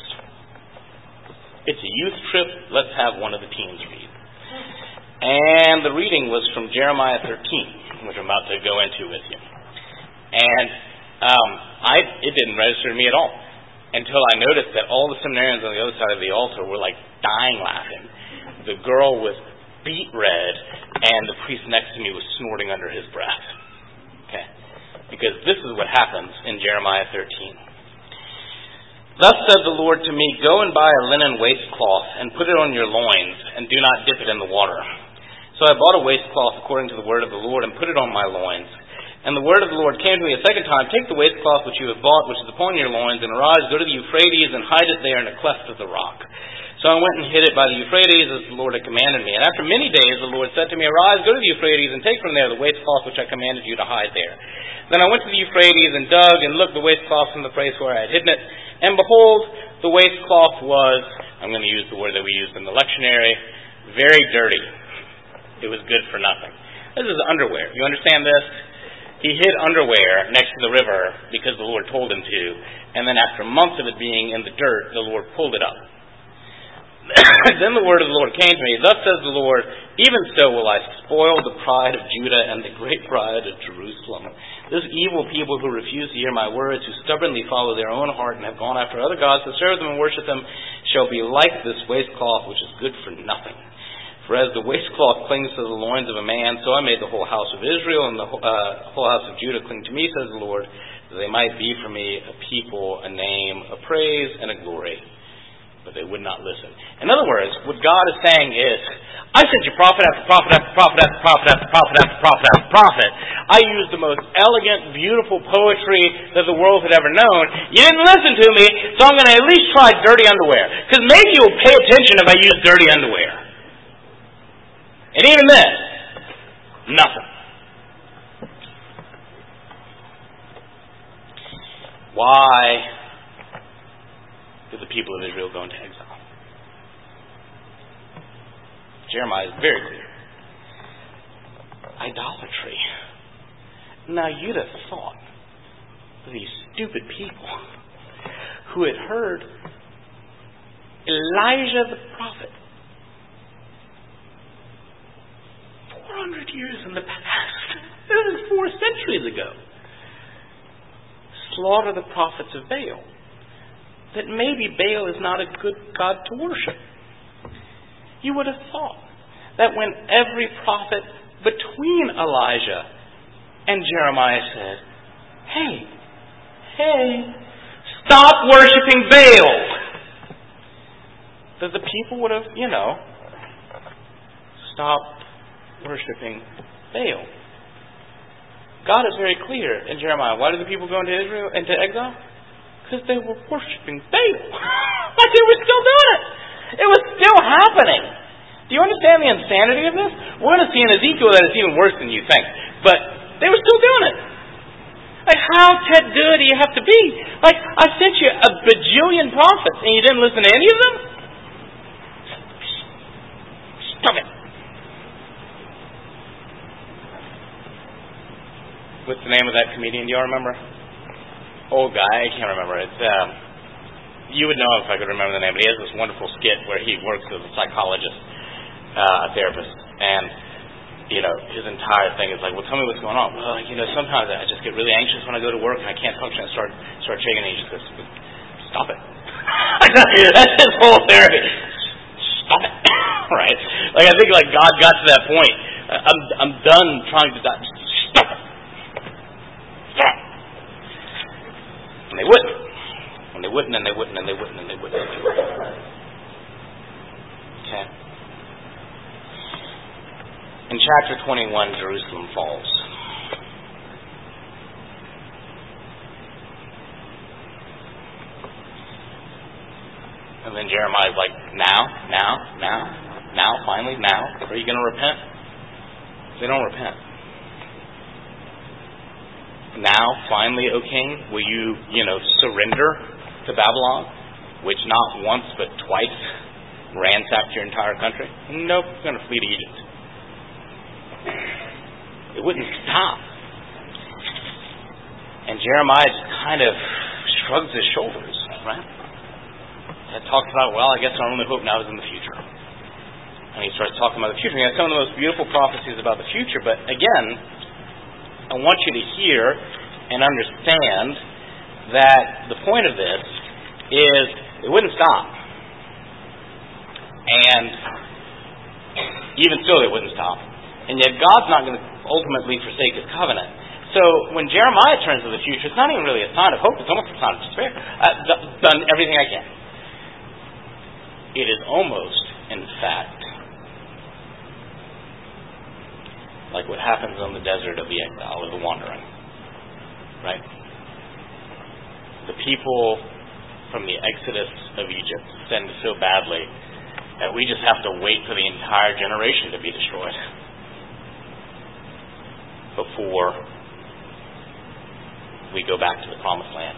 It's a youth trip. Let's have one of the teens read. And the reading was from Jeremiah thirteen, which I'm about to go into with you. And um, I it didn't register to me at all until I noticed that all the seminarians on the other side of the altar were like dying laughing. The girl was beet red, and the priest next to me was snorting under his breath. Okay? Because this is what happens in Jeremiah thirteen. Thus said the Lord to me, go and buy a linen waistcloth, and put it on your loins, and do not dip it in the water. So I bought a waistcloth according to the word of the Lord, and put it on my loins. And the word of the Lord came to me a second time, take the waistcloth which you have bought, which is upon your loins, and arise, go to the Euphrates, and hide it there in a cleft of the rock. So I went and hid it by the Euphrates, as the Lord had commanded me. And after many days the Lord said to me, arise, go to the Euphrates, and take from there the waistcloth which I commanded you to hide there. Then I went to the Euphrates, and dug, and looked the waistcloth from the place where I had hidden it. And behold, the waistcloth was, I'm going to use the word that we used in the lectionary, very dirty. It was good for nothing. This is underwear. You understand this? He hid underwear next to the river because the Lord told him to. And then after months of it being in the dirt, the Lord pulled it up. Then the word of the Lord came to me. Thus says the Lord, even so will I spoil the pride of Judah and the great pride of Jerusalem. This evil people who refuse to hear my words, who stubbornly follow their own heart and have gone after other gods to serve them and worship them, shall be like this waistcloth which is good for nothing. For as the waistcloth clings to the loins of a man, so I made the whole house of Israel and the uh, whole house of Judah cling to me, says the Lord, that they might be for me a people, a name, a praise, and a glory. But they would not listen. In other words, what God is saying is, I sent you prophet after prophet after prophet after prophet after prophet after prophet after prophet. I used the most elegant, beautiful poetry that the world had ever known. You didn't listen to me, so I'm going to at least try dirty underwear. Because maybe you'll pay attention if I use dirty underwear. And even then, nothing. Why did the people of Israel go into exile? Jeremiah is very clear. Idolatry. Now you'd have thought that these stupid people who had heard Elijah the prophet four hundred years in the past, this is four centuries ago, slaughter the prophets of Baal, that maybe Baal is not a good God to worship. You would have thought that when every prophet between Elijah and Jeremiah said, hey, hey, stop worshiping Baal, that the people would have, you know, stopped worshiping Baal. God is very clear in Jeremiah. Why did the people go into Israel, into exile? Because they were worshiping Baal. Like they were still doing it. It was still happening. Do you understand the insanity of this? We're going to see in Ezekiel that it's even worse than you think. But they were still doing it. Like, how Ted good do you have to be? Like, I sent you a bajillion prophets and you didn't listen to any of them? Stop it. What's the name of that comedian? Do y'all remember? Old guy. I can't remember. It's um, you would know if I could remember the name. But he has this wonderful skit where he works as a psychologist, uh, a therapist, and you know his entire thing is like, well, tell me what's going on. Well, you know, sometimes I just get really anxious when I go to work and I can't function. I start start shaking, and he just goes, "Stop it." That's his whole therapy. Stop it. Right? Like I think like God got to that point I'm I'm done trying to die. Stop it. Stop. And they wouldn't. And they wouldn't, and they wouldn't, and they wouldn't, and they wouldn't, and they wouldn't. Okay. In chapter twenty-one, Jerusalem falls. And then Jeremiah's like, now, now, now, now, finally, now, are you going to repent? They don't repent. Now, finally, O king, will you, you know, surrender to Babylon, which not once but twice ransacked your entire country? Nope, you're going to flee to Egypt. It wouldn't stop. And Jeremiah just kind of shrugs his shoulders, right? And talks about, well, I guess our only hope now is in the future. And he starts talking about the future. He has some of the most beautiful prophecies about the future, but again, I want you to hear and understand that the point of this is it wouldn't stop. And even still, it wouldn't stop. And yet God's not going to ultimately forsake His covenant. So when Jeremiah turns to the future, it's not even really a sign of hope. It's almost a sign of despair. I've done everything I can. It is almost, in fact, like what happens on the desert of the exile, of the wandering. Right? The people from the exodus of Egypt sinned so badly that we just have to wait for the entire generation to be destroyed before we go back to the promised land.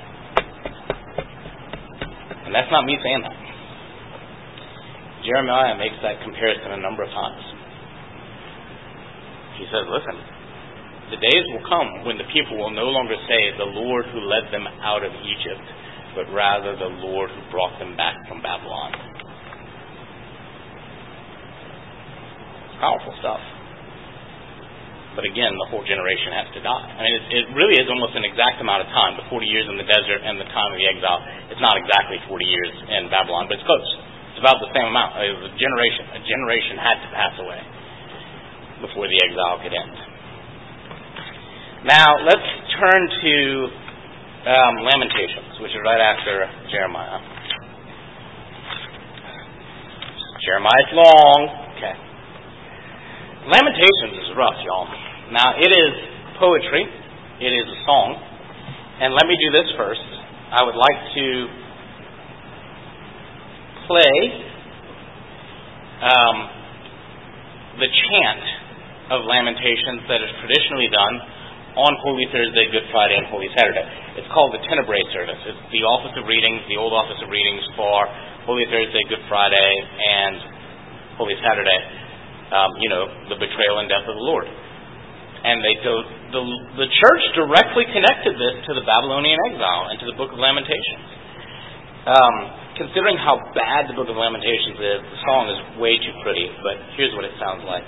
And that's not me saying that. Jeremiah makes that comparison a number of times. He says, listen, the days will come when the people will no longer say the Lord who led them out of Egypt, but rather the Lord who brought them back from Babylon. Powerful stuff. But again, the whole generation has to die. I mean, it, it really is almost an exact amount of time. The forty years in the desert and the time of the exile. It's not exactly forty years in Babylon, but it's close. It's about the same amount. It was a generation. A generation had to pass away before the exile could end. Now, let's turn to um, Lamentations, which is right after Jeremiah. Jeremiah's long. Okay. Lamentations is rough, y'all. Now, it is poetry. It is a song. And let me do this first. I would like to play um, the chant of Lamentations that is traditionally done on Holy Thursday, Good Friday, and Holy Saturday. It's called the Tenebrae service. It's the office of readings, the old office of readings for Holy Thursday, Good Friday, and Holy Saturday. Um, you know, the betrayal and death of the Lord. And they do, the the church directly connected this to the Babylonian exile and to the Book of Lamentations. Um, considering how bad the Book of Lamentations is, the song is way too pretty, but here's what it sounds like.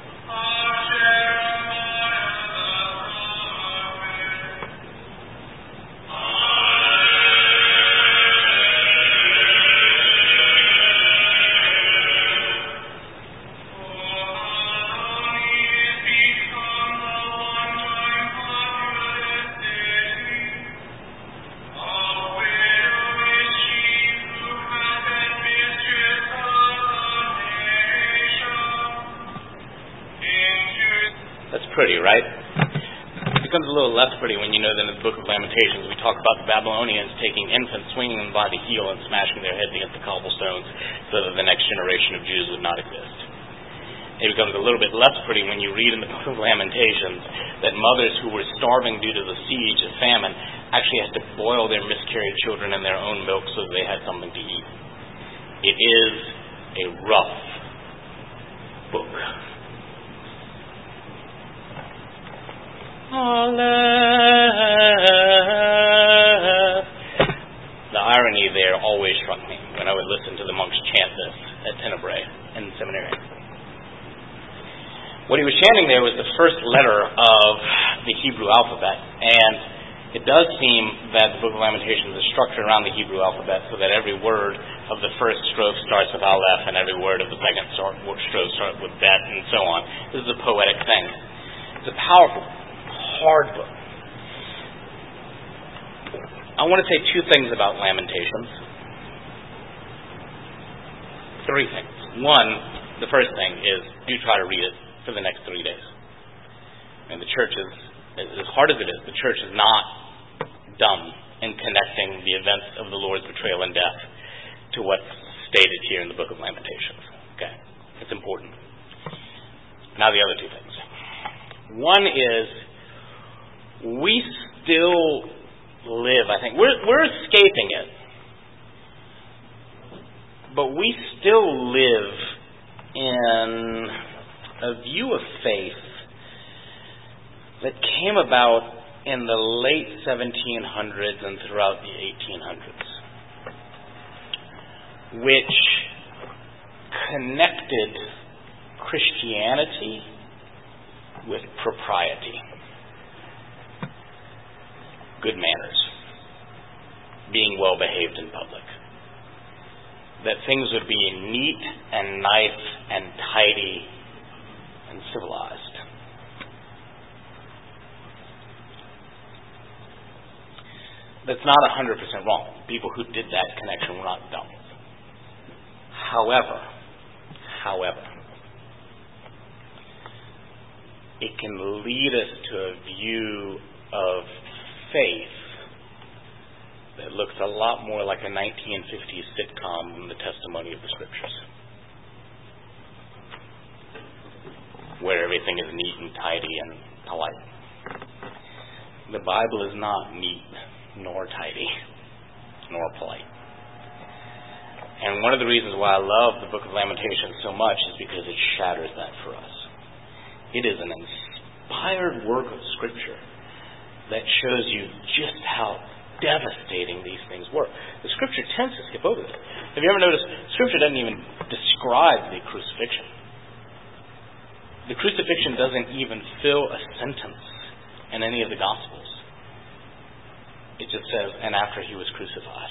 Pretty, right? It becomes a little less pretty when you know that in the Book of Lamentations we talk about the Babylonians taking infants, swinging them by the heel and smashing their heads against the cobblestones so that the next generation of Jews would not exist. It becomes a little bit less pretty when you read in the Book of Lamentations that mothers who were starving due to the siege of famine actually had to boil their miscarried children in their own milk so that they had something to eat. It is a rough book. The irony there always struck me when I would listen to the monks chant this at Tenebrae in the seminary. What he was chanting there was the first letter of the Hebrew alphabet, and It does seem that the Book of Lamentations is structured around the Hebrew alphabet so that every word of the first strophe starts with Aleph and every word of the second strophe starts with Bet and so on. This is a poetic thing. It's a powerful, hard book. I want to say two things about Lamentations. Three things. One, the first thing is do try to read it for the next three days. And the church is, as hard as it is, the church is not dumb in connecting the events of the Lord's betrayal and death to what's stated here in the Book of Lamentations. Okay? It's important. Now the other two things. One is we still live, I think, we're, we're escaping it, but we still live in a view of faith that came about in the late seventeen hundreds and throughout the eighteen hundreds, which connected Christianity with propriety, good manners, being well behaved in public, that things would be neat and nice and tidy and civilized. That's not one hundred percent wrong. People who did that connection were not dumb. However, however, it can lead us to a view of faith that looks a lot more like a nineteen fifties sitcom than the testimony of the Scriptures, where everything is neat and tidy and polite. The Bible is not neat, nor tidy, nor polite. And one of the reasons why I love the Book of Lamentations so much is because it shatters that for us. It is an inspired work of Scripture that shows you just how devastating these things were. The Scripture tends to skip over this. Have you ever noticed Scripture doesn't even describe the crucifixion? The crucifixion doesn't even fill a sentence in any of the Gospels. It just says, and after he was crucified.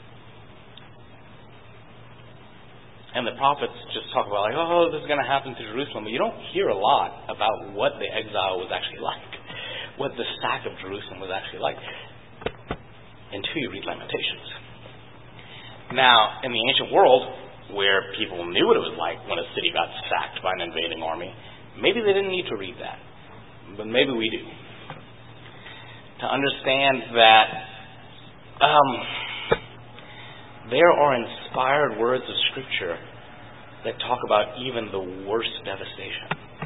And the prophets just talk about, like, oh, this is going to happen to Jerusalem. But you don't hear a lot about what the exile was actually like, what the sack of Jerusalem was actually like, until you read Lamentations. Now, in the ancient world, where people knew what it was like when a city got sacked by an invading army, maybe they didn't need to read that. But maybe we do. To understand that um, there are inspired words of Scripture that talk about even the worst devastation.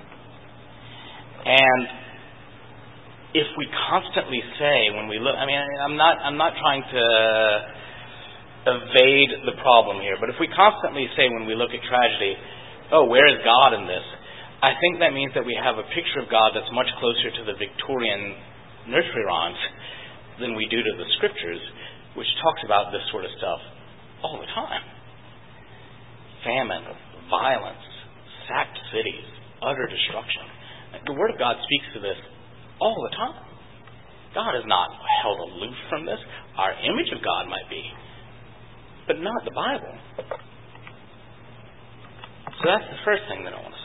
And if we constantly say when we look, I mean, I'm not, I'm not trying to evade the problem here, but if we constantly say when we look at tragedy, oh, where is God in this? I think that means that we have a picture of God that's much closer to the Victorian nursery rhymes than we do to the Scriptures, which talks about this sort of stuff all the time. Famine, violence, sacked cities, utter destruction. The Word of God speaks to this all the time. God is not held aloof from this. Our image of God might be, but not the Bible. So that's the first thing that I want to say.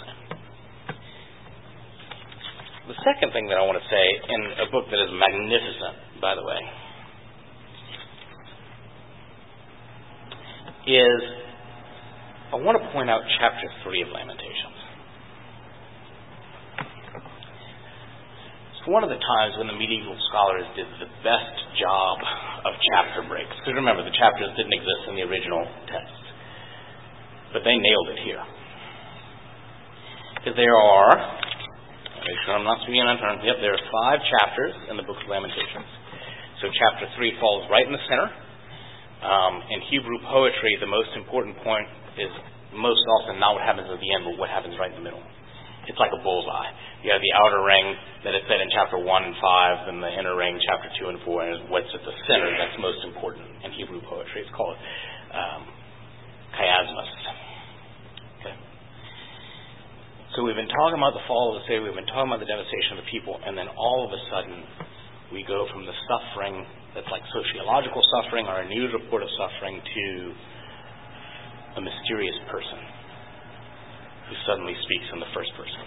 The second thing that I want to say in a book that is magnificent, by the way, is I want to point out chapter three of Lamentations. It's one of the times when the medieval scholars did the best job of chapter breaks. Because remember, the chapters didn't exist in the original text. But they nailed it here. Because there are... Make sure I'm not speaking on terms. Yep, there are five chapters in the Book of Lamentations. So chapter three falls right in the center. Um, in Hebrew poetry, the most important point is most often not what happens at the end, but what happens right in the middle. It's like a bullseye. You have the outer ring that is said in chapter one and five, then the inner ring, chapter two and four, and what's at the center that's most important in Hebrew poetry. It's called um, chiasmus. Okay. So we've been talking about the fall of the city, we've been talking about the devastation of the people, and then all of a sudden we go from the suffering that's like sociological suffering or a news report of suffering to a mysterious person who suddenly speaks in the first person.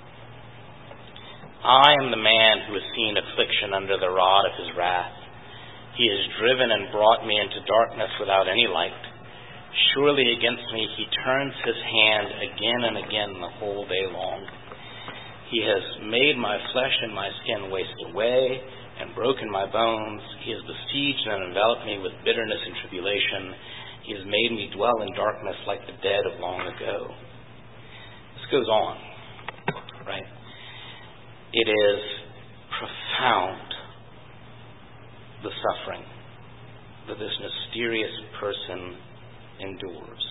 I am the man who has seen affliction under the rod of his wrath. He has driven and brought me into darkness without any light. Surely against me he turns his hand again and again the whole day long. He has made my flesh and my skin waste away and broken my bones. He has besieged and enveloped me with bitterness and tribulation. He has made me dwell in darkness like the dead of long ago. This goes on, right? It is profound, the suffering that this mysterious person endures.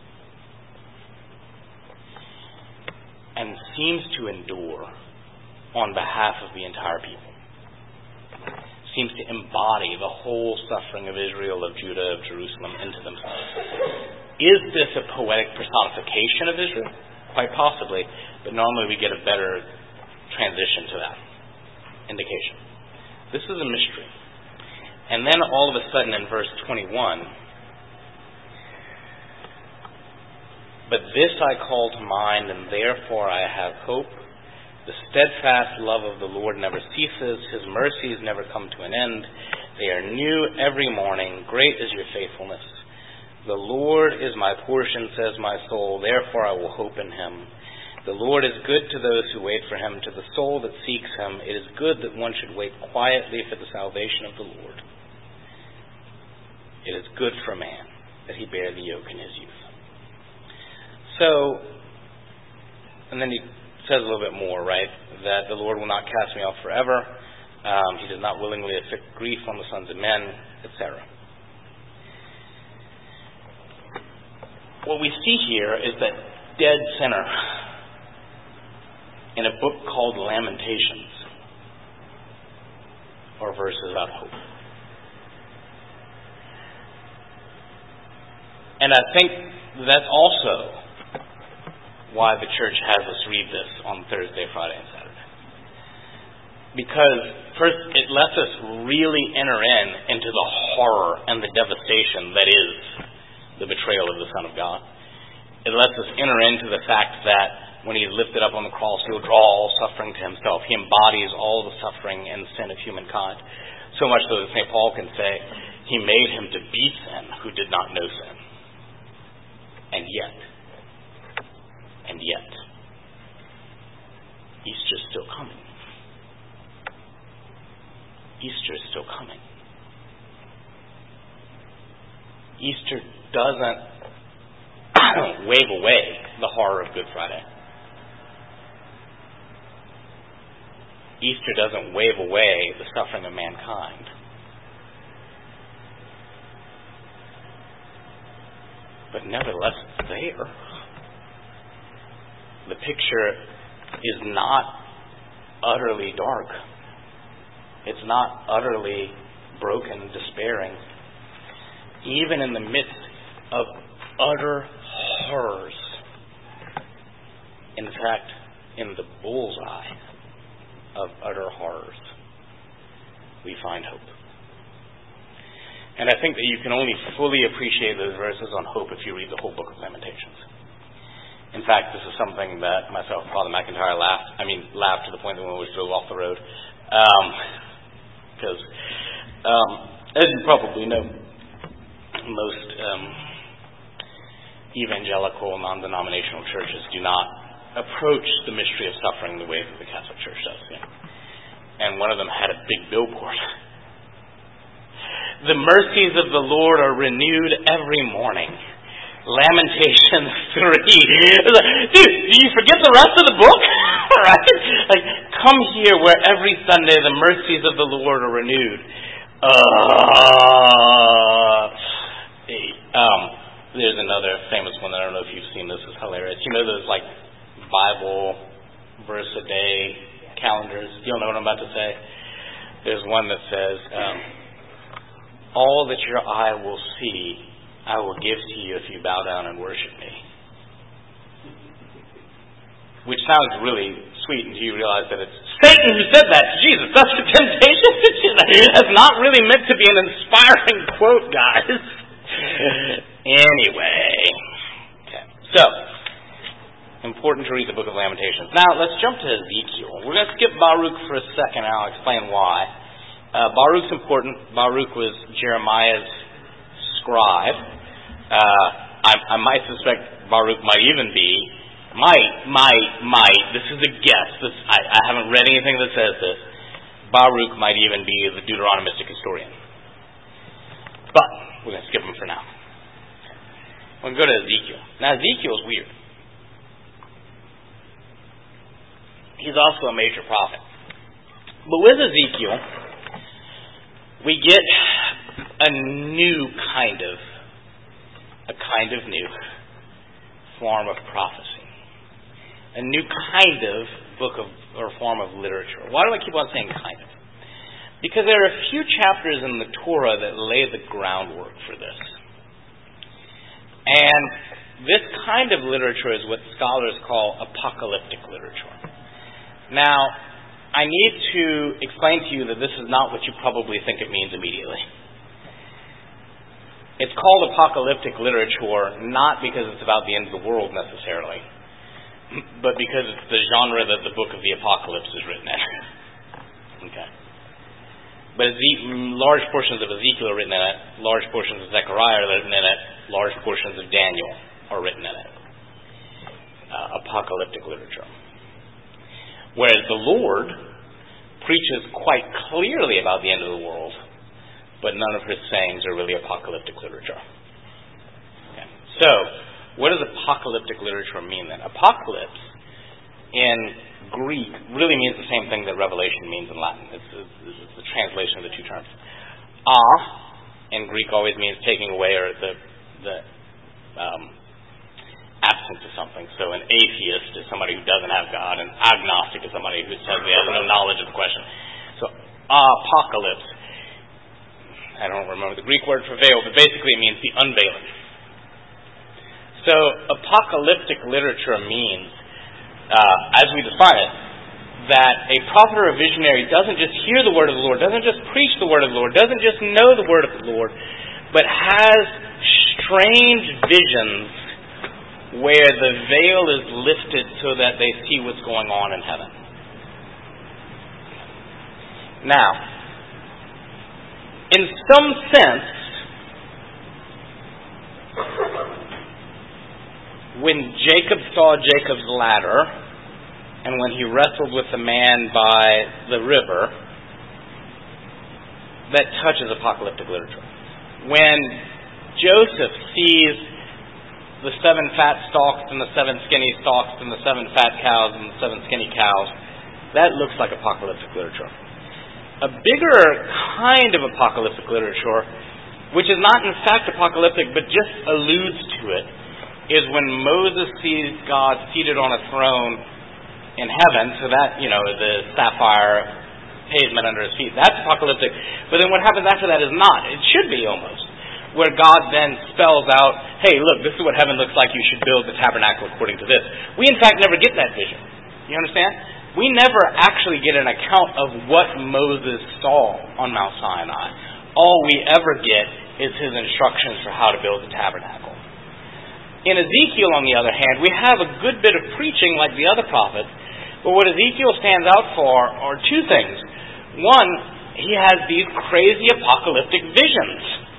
And seems to endure on behalf of the entire people. Seems to embody the whole suffering of Israel, of Judah, of Jerusalem into themselves. Is this a poetic personification of Israel? Quite possibly, but normally we get a better transition to that indication. This is a mystery. And then all of a sudden in verse twenty-one, but this I call to mind, and therefore I have hope. The steadfast love of the Lord never ceases. His mercies never come to an end. They are new every morning. Great is your faithfulness. The Lord is my portion, says my soul. Therefore I will hope in him. The Lord is good to those who wait for him, to the soul that seeks him. It is good that one should wait quietly for the salvation of the Lord. It is good for man that he bear the yoke in his youth. So, and then he says a little bit more, right? That the Lord will not cast me off forever. Um, he does not willingly inflict grief on the sons of men, et cetera. What we see here is that dead sinner in a book called Lamentations are verses about hope. And I think that's also why the church has us read this on Thursday, Friday, and Saturday. Because, first, it lets us really enter in into the horror and the devastation that is the betrayal of the Son of God. It lets us enter into the fact that when he's lifted up on the cross, he'll draw all suffering to himself. He embodies all the suffering and sin of humankind. So much so that Saint Paul can say, he made him to be sin who did not know sin. And yet, And yet, Easter's still coming. Easter is still coming. Easter doesn't wave away the horror of Good Friday. Easter doesn't wave away the suffering of mankind. But nevertheless, it's there. The picture is not utterly dark. It's not utterly broken, despairing. Even in the midst of utter horrors, in fact, in the bullseye of utter horrors, we find hope. And I think that you can only fully appreciate those verses on hope if you read the whole book of Lamentations. In fact, this is something that myself and Father McIntyre laughed, I mean, laughed to the point that when we drove off the road. Because, um, um, as you probably know, most um, evangelical, non-denominational churches do not approach the mystery of suffering the way that the Catholic Church does. Yeah. And one of them had a big billboard. The mercies of the Lord are renewed every morning. Lamentations three. Dude, do you forget the rest of the book? Right? Like, come here where every Sunday the mercies of the Lord are renewed. Uh, um, there's another famous one that I don't know if you've seen. This is hilarious. You know those like Bible verse a day calendars? You don't know what I'm about to say? There's one that says, um, all that your eye will see, I will give to you if you bow down and worship me. Which sounds really sweet until you realize that it's Satan who said that to Jesus. That's the temptation to Jesus. That's not really meant to be an inspiring quote, guys. Anyway. Okay. So, important to read the book of Lamentations. Now, let's jump to Ezekiel. We're going to skip Baruch for a second, and I'll explain why. Uh, Baruch's important. Baruch was Jeremiah's scribe. Uh, I, I might suspect Baruch might even be, might, might, might, this is a guess. This, I, I haven't read anything that says this. Baruch might even be the Deuteronomistic historian. But, we're going to skip him for now. We're going to go to Ezekiel. Now, Ezekiel's weird. He's also a major prophet. But with Ezekiel, we get a new kind of, a kind of new form of prophecy. A new kind of book of, or form of literature. Why do I keep on saying kind of? Because there are a few chapters in the Torah that lay the groundwork for this. And this kind of literature is what scholars call apocalyptic literature. Now, I need to explain to you that this is not what you probably think it means immediately. It's called apocalyptic literature not because it's about the end of the world necessarily, but because it's the genre that the book of the Apocalypse is written in. Okay. But large portions of Ezekiel are written in it, large portions of Zechariah are written in it, large portions of Daniel are written in it. Uh, apocalyptic literature. Whereas the Lord preaches quite clearly about the end of the world, but none of his sayings are really apocalyptic literature. Okay. So, what does apocalyptic literature mean then? Apocalypse in Greek really means the same thing that Revelation means in Latin. It's, it's, it's the translation of the two terms. A in Greek always means taking away or the the um, absence of something. So an atheist is somebody who doesn't have God, and agnostic is somebody who says he has no knowledge of the question. So apocalypse, I don't remember the Greek word for veil, but basically it means the unveiling. So apocalyptic literature means, uh, as we define it, that a prophet or a visionary doesn't just hear the word of the Lord, doesn't just preach the word of the Lord, doesn't just know the word of the Lord, but has strange visions where the veil is lifted so that they see what's going on in heaven. Now, in some sense, when Jacob saw Jacob's ladder, and when he wrestled with the man by the river, that touches apocalyptic literature. When Joseph sees the seven fat stalks and the seven skinny stalks and the seven fat cows and the seven skinny cows, that looks like apocalyptic literature. A bigger kind of apocalyptic literature, which is not in fact apocalyptic but just alludes to it, is when Moses sees God seated on a throne in heaven, so that, you know, the sapphire pavement under his feet, that's apocalyptic. But then what happens after that is not. It should be almost. Where God then spells out, hey, look, this is what heaven looks like, you should build the tabernacle according to this. We in fact never get that vision. You understand? We never actually get an account of what Moses saw on Mount Sinai. All we ever get is his instructions for how to build the tabernacle. In Ezekiel, on the other hand, we have a good bit of preaching like the other prophets, but what Ezekiel stands out for are two things. One, he has these crazy apocalyptic visions,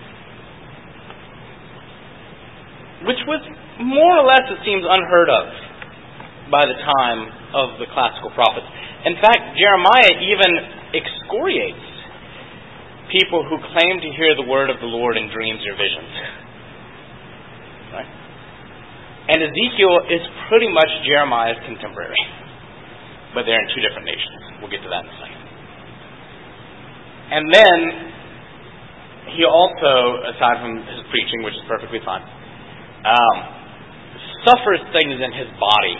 which was more or less, it seems, unheard of by the time of the classical prophets. In fact, Jeremiah even excoriates people who claim to hear the word of the Lord in dreams or visions. Right? And Ezekiel is pretty much Jeremiah's contemporary. But they're in two different nations. We'll get to that in a second. And then, he also, aside from his preaching, which is perfectly fine, um, suffers things in his body.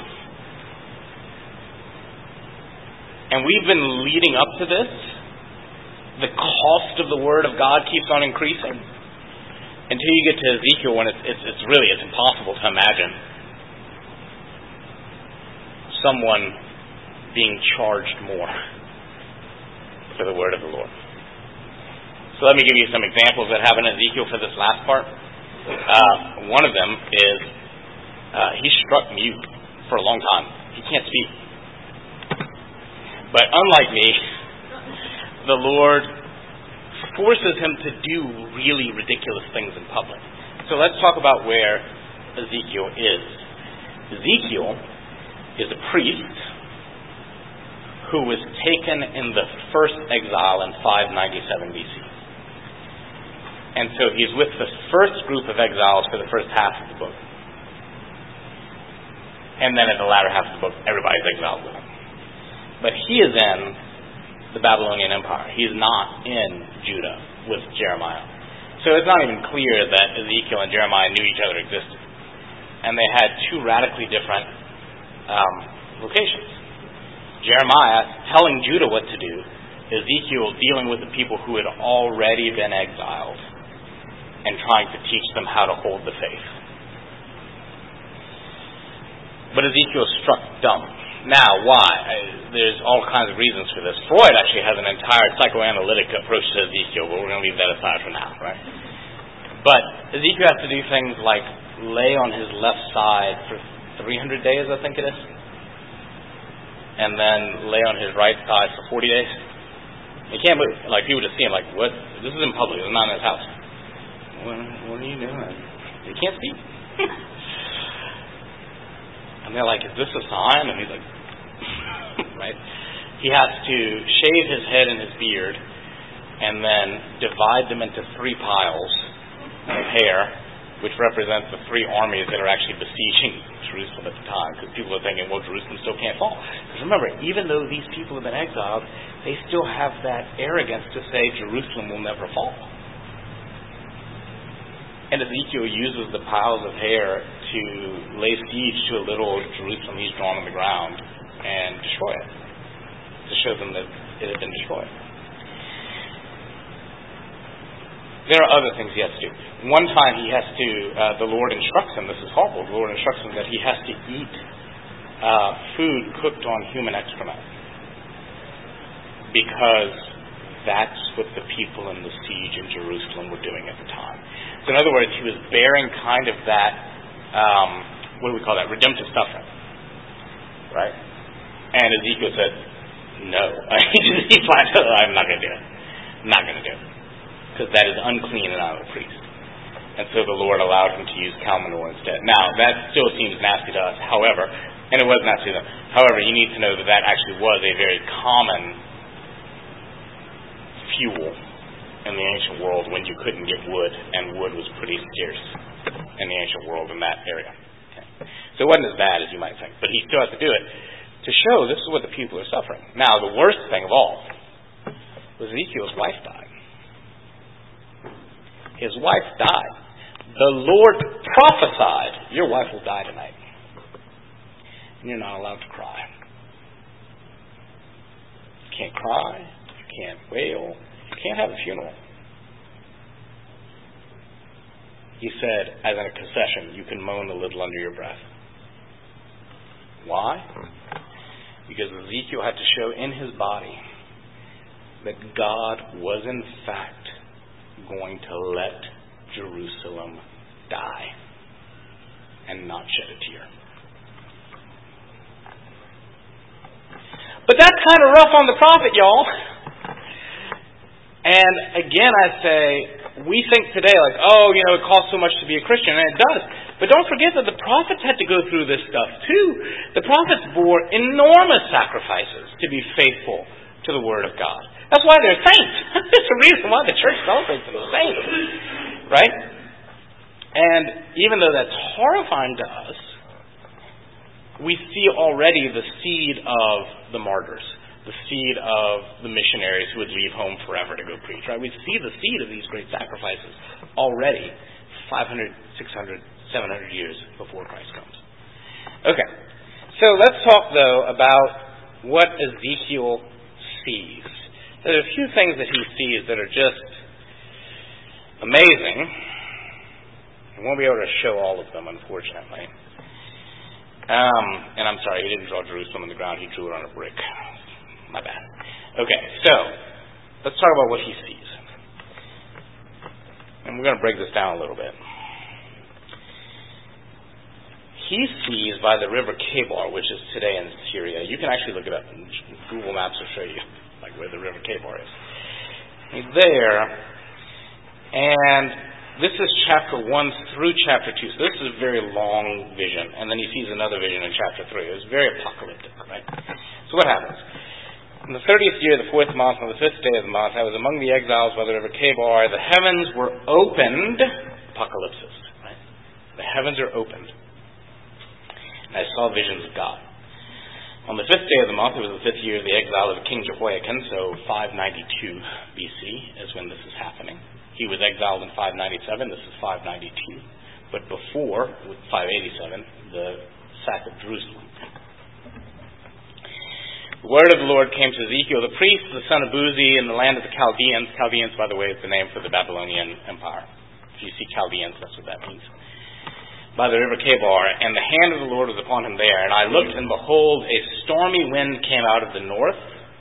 And we've been leading up to this. The cost of the Word of God keeps on increasing. Until you get to Ezekiel, when it's, it's, it's really, it's impossible to imagine someone being charged more for the word of the Lord. So let me give you some examples that happen in Ezekiel for this last part. Uh, one of them is uh, he's struck mute for a long time. He can't speak. But unlike me, the Lord forces him to do really ridiculous things in public. So let's talk about where Ezekiel is. Ezekiel is a priest who was taken in the first exile in five ninety-seven B C. And so he's with the first group of exiles for the first half of the book. And then in the latter half of the book, everybody's exiled with him. But he is in the Babylonian Empire. He is not in Judah with Jeremiah. So it's not even clear that Ezekiel and Jeremiah knew each other existed. And they had two radically different um, locations. Jeremiah telling Judah what to do, Ezekiel dealing with the people who had already been exiled and trying to teach them how to hold the faith. But Ezekiel struck dumb. Now, why? There's all kinds of reasons for this. Freud actually has an entire psychoanalytic approach to Ezekiel, but we're going to leave that aside for now, right? But Ezekiel has to do things like lay on his left side for three hundred days, I think it is, and then lay on his right side for forty days. He can't move. Like, people just see him like, what? This is in public. This is not in his house. What, what are you doing? He can't speak. And they're like, is this a sign? And he's like, right? He has to shave his head and his beard and then divide them into three piles of hair, which represents the three armies that are actually besieging Jerusalem at the time, because people are thinking, well, Jerusalem still can't fall. Because remember, even though these people have been exiled, they still have that arrogance to say Jerusalem will never fall. And Ezekiel uses the piles of hair to lay siege to a little Jerusalem he's drawn on the ground and destroy it, to show them that it had been destroyed. There are other things he has to do. One time he has to, uh, the Lord instructs him, this is horrible, the Lord instructs him that he has to eat uh, food cooked on human excrement, because that's what the people in the siege in Jerusalem were doing at the time. So in other words, he was bearing kind of that, um, what do we call that, redemptive suffering, right? And Ezekiel said, no. He flat out, I'm not going to do it. I'm not going to do it. Because that is unclean and I'm a priest. And so the Lord allowed him to use cow manure instead. Now, that still seems nasty to us, however, and it was nasty to them. However, you need to know that that actually was a very common fuel in the ancient world when you couldn't get wood, and wood was pretty scarce in the ancient world in that area. Okay. So it wasn't as bad as you might think, but he still has to do it to show this is what the people are suffering. Now, the worst thing of all was Ezekiel's wife died. His wife died. The Lord prophesied, your wife will die tonight. And you're not allowed to cry. You can't cry. You can't wail. You can't have a funeral. He said, as in a concession, you can moan a little under your breath. Why? Because Ezekiel had to show in his body that God was in fact going to let Jerusalem die and not shed a tear. But that's kind of rough on the prophet, y'all. And again, I say, we think today like, oh, you know, it costs so much to be a Christian, and it does. But don't forget that the prophets had to go through this stuff too. The prophets bore enormous sacrifices to be faithful to the Word of God. That's why they're saints. That's the reason why the church celebrates them as saints. Right? And even though that's horrifying to us, we see already the seed of the martyrs, the seed of the missionaries who would leave home forever to go preach. Right? We see the seed of these great sacrifices already five hundred, six hundred, seven hundred years before Christ comes. Okay. So let's talk, though, about what Ezekiel sees. There are a few things that he sees that are just amazing. I won't be able to show all of them, unfortunately. Um, and I'm sorry, he didn't draw Jerusalem on the ground, he drew it on a brick. My bad. Okay, so let's talk about what he sees. And we're going to break this down a little bit. He sees by the river Kebar, which is today in Syria. You can actually look it up. Google Maps will show you like where the river Kebar is. He's there, and this is chapter one through chapter two. So this is a very long vision, and then he sees another vision in chapter three. It was very apocalyptic, right? So what happens? In the thirtieth year, the fourth month, on the fifth day of the month, I was among the exiles by the river Kebar. The heavens were opened. Apocalypsis, right? The heavens are opened. And I saw visions of God. On the fifth day of the month, it was the fifth year of the exile of King Jehoiakim, so five ninety-two B C is when this is happening. He was exiled in five ninety-seven. This is five ninety-two. But before, with five eighty-seven, the sack of Jerusalem. The word of the Lord came to Ezekiel, the priest, the son of Buzi, in the land of the Chaldeans. Chaldeans, by the way, is the name for the Babylonian Empire. If you see Chaldeans, that's what that means. By the river Kebar, and the hand of the Lord was upon him there. And I looked, and behold, a stormy wind came out of the north.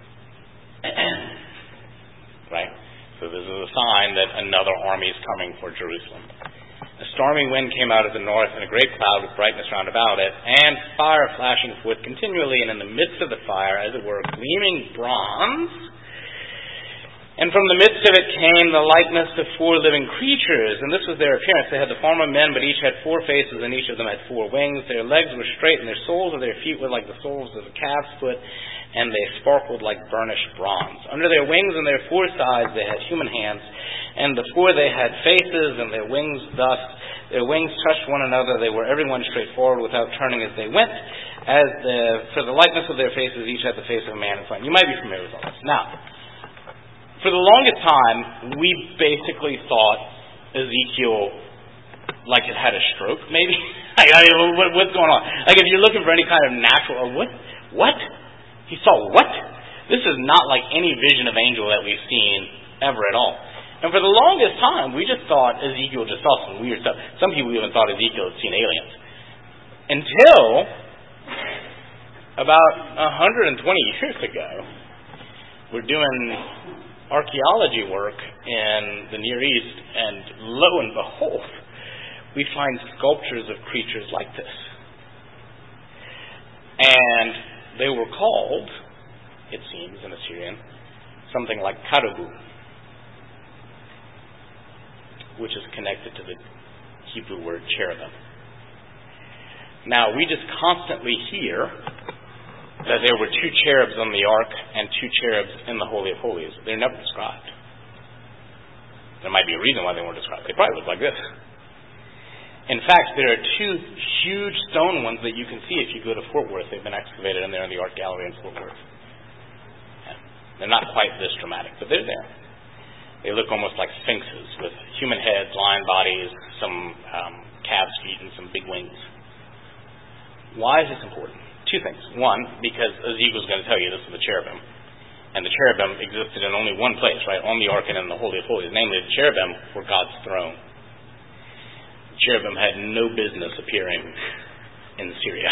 Right? So this is a sign that another army is coming for Jerusalem. A stormy wind came out of the north, and a great cloud with brightness round about it, and fire flashing forth continually, and in the midst of the fire, as it were, gleaming bronze. And from the midst of it came the likeness of four living creatures, and this was their appearance. They had the form of men, but each had four faces, and each of them had four wings. Their legs were straight, and their soles of their feet were like the soles of a calf's foot, and they sparkled like burnished bronze. Under their wings and their four sides they had human hands, and before they had faces, and their wings thus, their wings touched one another. They were every one straight forward without turning as they went. As the, for the likeness of their faces, each had the face of a man in front. You might be familiar with all this. Now, for the longest time, we basically thought Ezekiel, like, it had a stroke, maybe? I mean, what, what's going on? Like, if you're looking for any kind of natural, what? What? He saw what? This is not like any vision of angel that we've seen ever at all. And for the longest time, we just thought Ezekiel just saw some weird stuff. Some people even thought Ezekiel had seen aliens. Until about one hundred twenty years ago, we're doing archaeology work in the Near East, and lo and behold, we find sculptures of creatures like this. And they were called, it seems in Assyrian, something like Karabu, which is connected to the Hebrew word cherubim. Now, we just constantly hear that there were two cherubs on the ark and two cherubs in the Holy of Holies. They're never described. There might be a reason why they weren't described. They probably look like this. In fact, there are two huge stone ones that you can see if you go to Fort Worth. They've been excavated, and they're in the art gallery in Fort Worth. Yeah. They're not quite this dramatic, but they're there. They look almost like sphinxes with human heads, lion bodies, some um, calves' feet, and some big wings. Why is this important? Two things. One, because Ezekiel's going to tell you this is the cherubim. And the cherubim existed in only one place, right? On the ark and in the Holy of Holies. Namely, the cherubim were God's throne. The cherubim had no business appearing in Syria.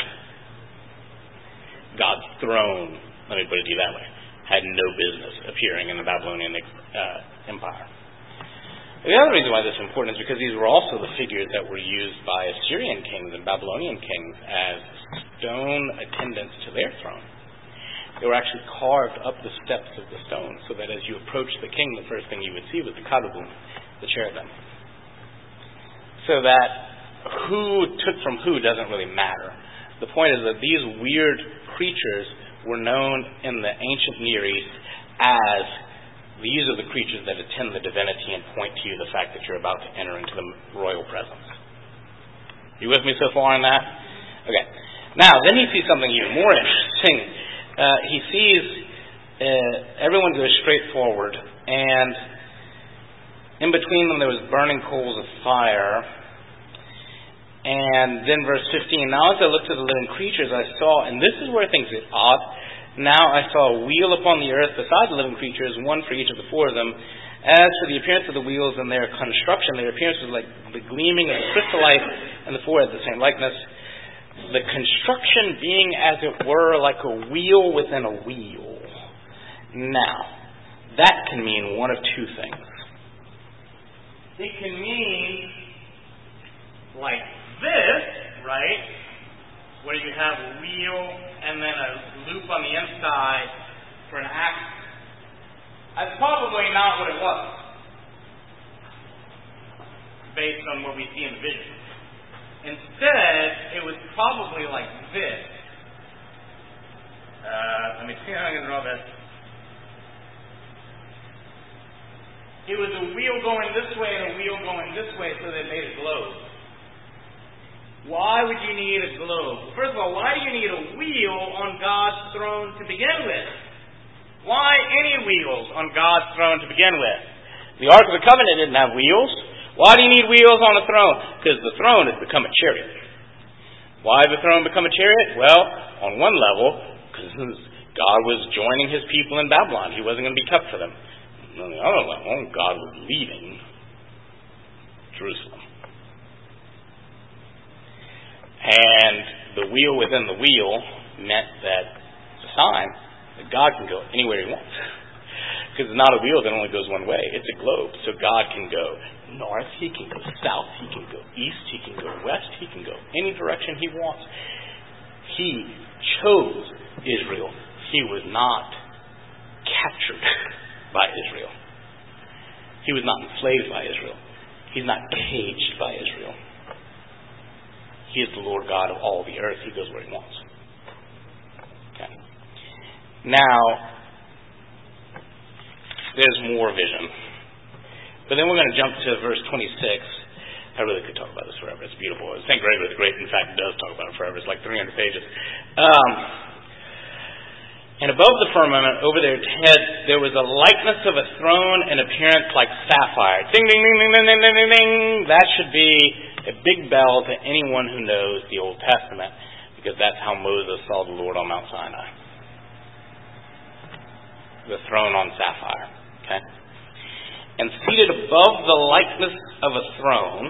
God's throne, let me put it to you that way, had no business appearing in the Babylonian uh, Empire. The other reason why this is important is because these were also the figures that were used by Assyrian kings and Babylonian kings as stone attendants to their throne. They were actually carved up the steps of the stone so that as you approached the king, the first thing you would see was the karubim, the cherubim. So that who took from who doesn't really matter. The point is that these weird creatures were known in the ancient Near East as these are the creatures that attend the divinity and point to you the fact that you're about to enter into the royal presence. You with me so far on that? Okay. Now, then he sees something even more interesting. Uh, he sees uh, everyone goes straight forward, and in between them there was burning coals of fire. And then verse fifteen, now as I looked at the living creatures, I saw, and this is where things get odd, now I saw a wheel upon the earth beside the living creatures, one for each of the four of them. As for the appearance of the wheels and their construction, their appearance was like the gleaming of the chrysolite, and the four had the same likeness. The construction being, as it were, like a wheel within a wheel. Now, that can mean one of two things. It can mean like this, right? Where you have a wheel and then a loop on the inside for an axis. That's probably not what it was, based on what we see in the vision. Instead, it was probably like this. Uh, let me see how I can draw this. It was a wheel going this way and a wheel going this way, so they made a globe. Why would you need a globe? First of all, why do you need a wheel on God's throne to begin with? Why any wheels on God's throne to begin with? The Ark of the Covenant didn't have wheels. Why do you need wheels on a throne? Because the throne has become a chariot. Why did the throne become a chariot? Well, on one level, because God was joining His people in Babylon. He wasn't going to be kept for them. On the other level, God was leaving Jerusalem. And the wheel within the wheel meant that it's a sign that God can go anywhere He wants. Because it's not a wheel that only goes one way. It's a globe. So God can go north, He can go south, He can go east, He can go west, He can go any direction He wants. He chose Israel. He was not captured by Israel. He was not enslaved by Israel. He's not caged by Israel. He is the Lord God of all the earth. He goes where He wants. Okay. Now, there's more vision. But then we're going to jump to verse twenty-six. I really could talk about this forever. It's beautiful. Saint Gregory the Great, in fact, does talk about it forever. It's like three hundred pages. Um, and above the firmament, over their heads, there was a likeness of a throne in appearance like sapphire. Ding, ding, ding, ding, ding, ding, ding, ding, ding. That should be a big bell to anyone who knows the Old Testament, because that's how Moses saw the Lord on Mount Sinai. The throne on sapphire. Okay? And seated above the likeness of a throne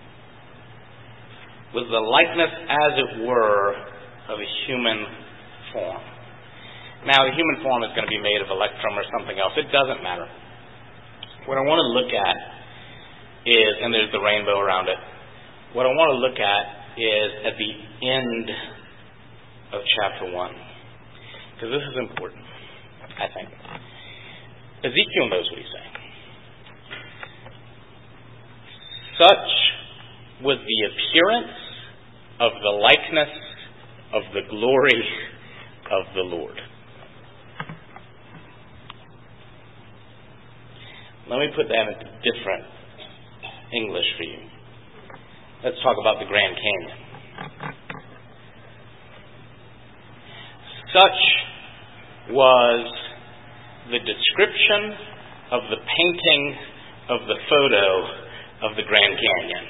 was the likeness, as it were, of a human form. Now, the human form is going to be made of electrum or something else. It doesn't matter. What I want to look at is, and there's the rainbow around it, what I want to look at is at the end of chapter one. Because this is important, I think. Ezekiel knows what he's saying. Such was the appearance of the likeness of the glory of the Lord. Let me put that into different English for you. Let's talk about the Grand Canyon. Such was the description of the painting of the photo of the Grand Canyon.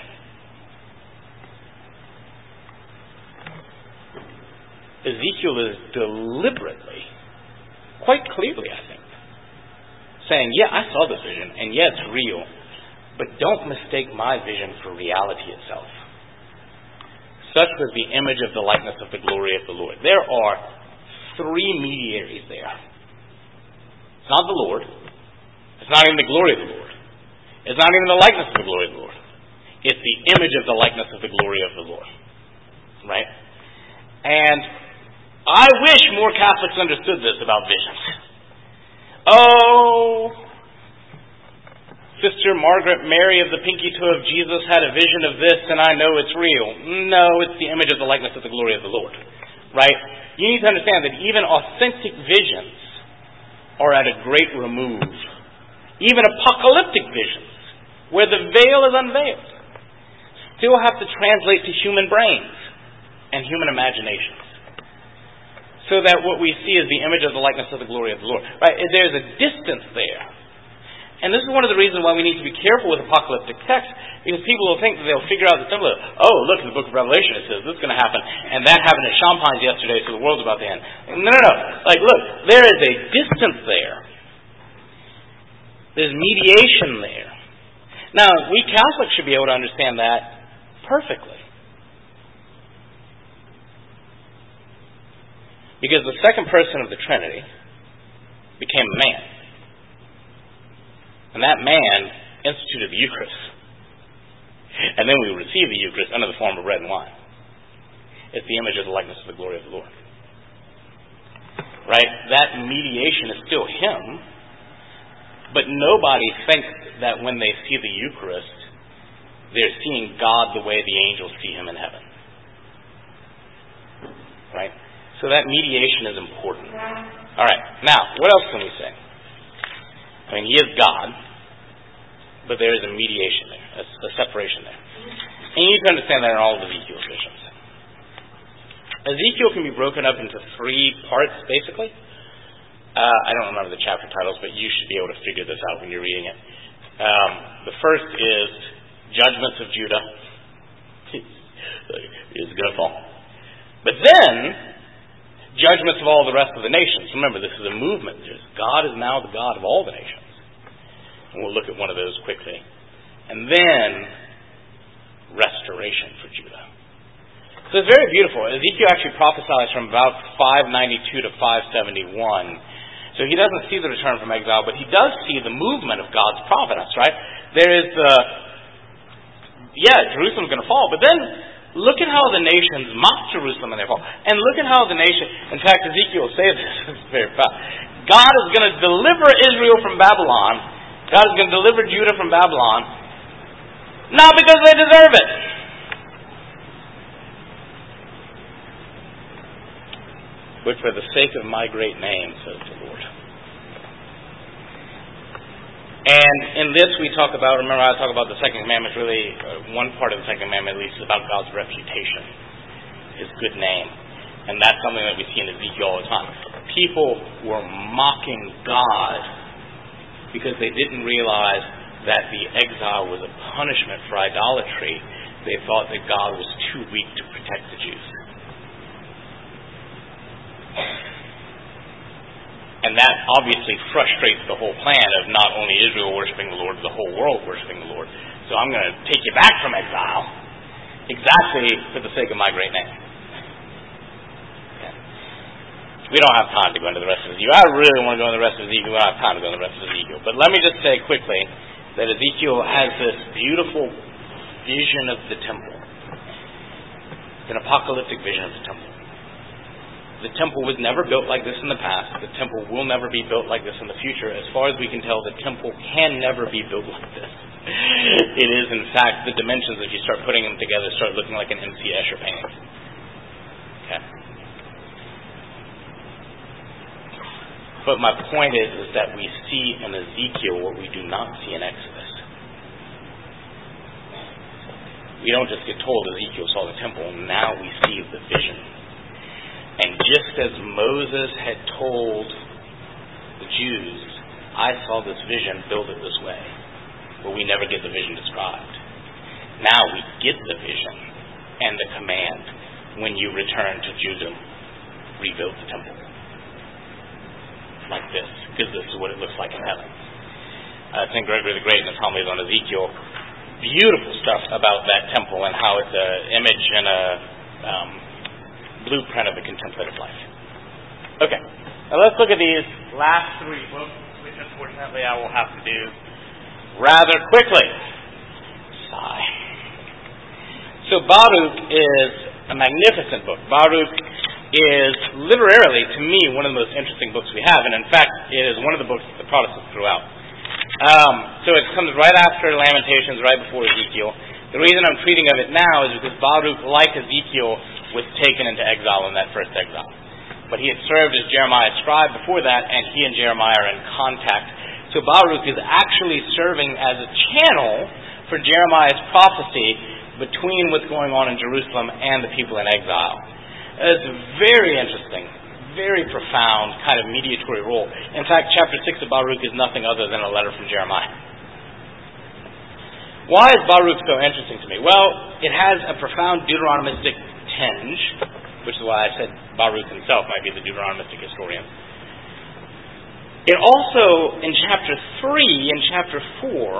Ezekiel is deliberately, quite clearly, I think, saying, yeah, I saw this vision, and yeah, it's real, but don't mistake my vision for reality itself. Such was the image of the likeness of the glory of the Lord. There are three mediaries there. It's not the Lord. It's not even the glory of the Lord. It's not even the likeness of the glory of the Lord. It's the image of the likeness of the glory of the Lord. Right? And I wish more Catholics understood this about visions. Oh, Sister Margaret Mary of the Pinky Toe of Jesus had a vision of this, and I know it's real. No, it's the image of the likeness of the glory of the Lord. Right? You need to understand that even authentic visions are at a great remove. Even apocalyptic visions, where the veil is unveiled, still have to translate to human brains and human imaginations. So that what we see is the image of the likeness of the glory of the Lord. Right? There's a distance there. And this is one of the reasons why we need to be careful with apocalyptic texts, because people will think that they'll figure out the symbol. Oh, look, in the book of Revelation it says this is going to happen, and that happened at Champagnes yesterday, so the world's about to end. No, no, no. Like, look, there is a distance there. There's mediation there. Now, we Catholics should be able to understand that perfectly. Because the second person of the Trinity became a man. And that man instituted the Eucharist. And then we receive the Eucharist under the form of bread and wine. It's the image of the likeness of the glory of the Lord. Right? That mediation is still Him, but nobody thinks that when they see the Eucharist, they're seeing God the way the angels see Him in heaven. Right? So that mediation is important. All right. Now, what else can we say? I mean, He is God, but there is a mediation there, a, a separation there. And you need to understand that in all of Ezekiel's visions. Ezekiel can be broken up into three parts, basically. Uh, I don't remember the chapter titles, but you should be able to figure this out when you're reading it. Um, the first is Judgments of Judah. It's going to fall. But then, judgments of all the rest of the nations. Remember, this is a movement. There's, God is now the God of all the nations. And we'll look at one of those quickly. And then, restoration for Judah. So it's very beautiful. Ezekiel actually prophesies from about five ninety-two to five seventy-one. So he doesn't see the return from exile, but he does see the movement of God's providence, right? There is the, yeah, Jerusalem's going to fall, but then look at how the nations mock Jerusalem when they fall. And look at how the nation, in fact, Ezekiel will say this, it's very proud. God is going to deliver Israel from Babylon. God is going to deliver Judah from Babylon, not because they deserve it. But for the sake of my great name, says the Lord. And in this we talk about, remember I talk about the second commandment, really uh, one part of the second commandment at least is about God's reputation, His good name. And that's something that we see in Ezekiel all the time. People were mocking God because they didn't realize that the exile was a punishment for idolatry. They thought that God was too weak to protect the Jews. And that obviously frustrates the whole plan of not only Israel worshiping the Lord, but the whole world worshiping the Lord. So I'm going to take you back from exile exactly for the sake of my great name. Okay. We don't have time to go into the rest of Ezekiel. I really want to go into the rest of Ezekiel. We don't have time to go into the rest of Ezekiel. But let me just say quickly that Ezekiel has this beautiful vision of the temple. It's an apocalyptic vision of the temple. The temple was never built like this in the past. The temple will never be built like this in the future. As far as we can tell, the temple can never be built like this. It is, in fact, the dimensions, if you start putting them together, start looking like an M C Escher painting. Okay. But my point is, is that we see in Ezekiel what we do not see in Exodus. We don't just get told Ezekiel saw the temple. Now we see the vision. And just as Moses had told the Jews, I saw this vision, build it this way. But we never get the vision described. Now we get the vision and the command, when you return to Judah, rebuild the temple. Like this, because this is what it looks like in heaven. I think Gregory the Great in his homilies on Ezekiel, beautiful stuff about that temple and how it's an image and a um, blueprint of the contemplative life. Okay, now let's look at these last three books, which unfortunately I will have to do rather quickly. Sigh. So Baruch is a magnificent book. Baruch is literally, to me, one of the most interesting books we have, and in fact, it is one of the books that the Protestants threw out. Um, so it comes right after Lamentations, right before Ezekiel. The reason I'm treating of it now is because Baruch, like Ezekiel, was taken into exile in that first exile. But he had served as Jeremiah's scribe before that, and he and Jeremiah are in contact. So Baruch is actually serving as a channel for Jeremiah's prophecy between what's going on in Jerusalem and the people in exile. It's very interesting, very profound kind of mediatory role. In fact, chapter six of Baruch is nothing other than a letter from Jeremiah. Why is Baruch so interesting to me? Well, it has a profound Deuteronomistic tinge, which is why I said Baruch himself might be the Deuteronomistic historian. It also, in chapter three and chapter four,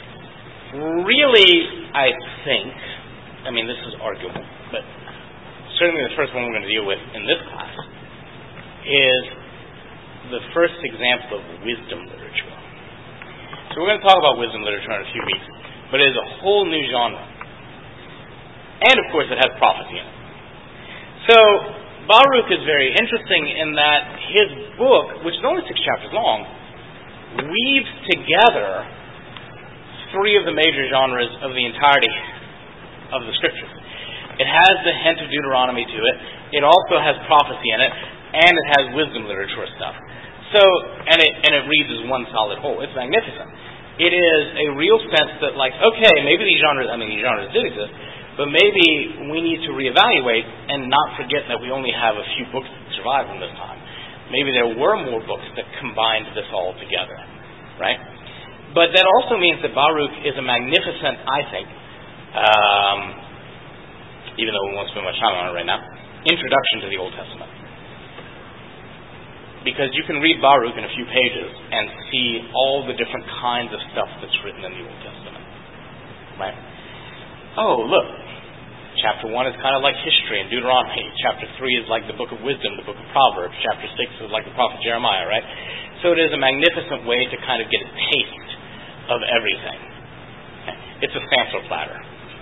really, I think, I mean, this is arguable, but certainly the first one we're going to deal with in this class, is the first example of wisdom literature. So we're going to talk about wisdom literature in a few weeks, but it is a whole new genre. And, of course, it has prophecy in it. So, Baruch is very interesting in that his book, which is only six chapters long, weaves together three of the major genres of the entirety of the Scriptures. It has the hint of Deuteronomy to it. It also has prophecy in it, and it has wisdom literature stuff. So, and it and it reads as one solid whole. It's magnificent. It is a real sense that, like, okay, maybe these genres, I mean, these genres did exist, but maybe we need to reevaluate and not forget that we only have a few books that survived from this time. Maybe there were more books that combined this all together, right? But that also means that Baruch is a magnificent, I think, um, even though we won't spend much time on it right now, introduction to the Old Testament. Because you can read Baruch in a few pages and see all the different kinds of stuff that's written in the Old Testament, right? Oh, look, chapter one is kind of like history in Deuteronomy. Chapter three is like the book of wisdom, the book of Proverbs. Chapter six is like the prophet Jeremiah, right? So it is a magnificent way to kind of get a taste of everything. It's a sampler platter.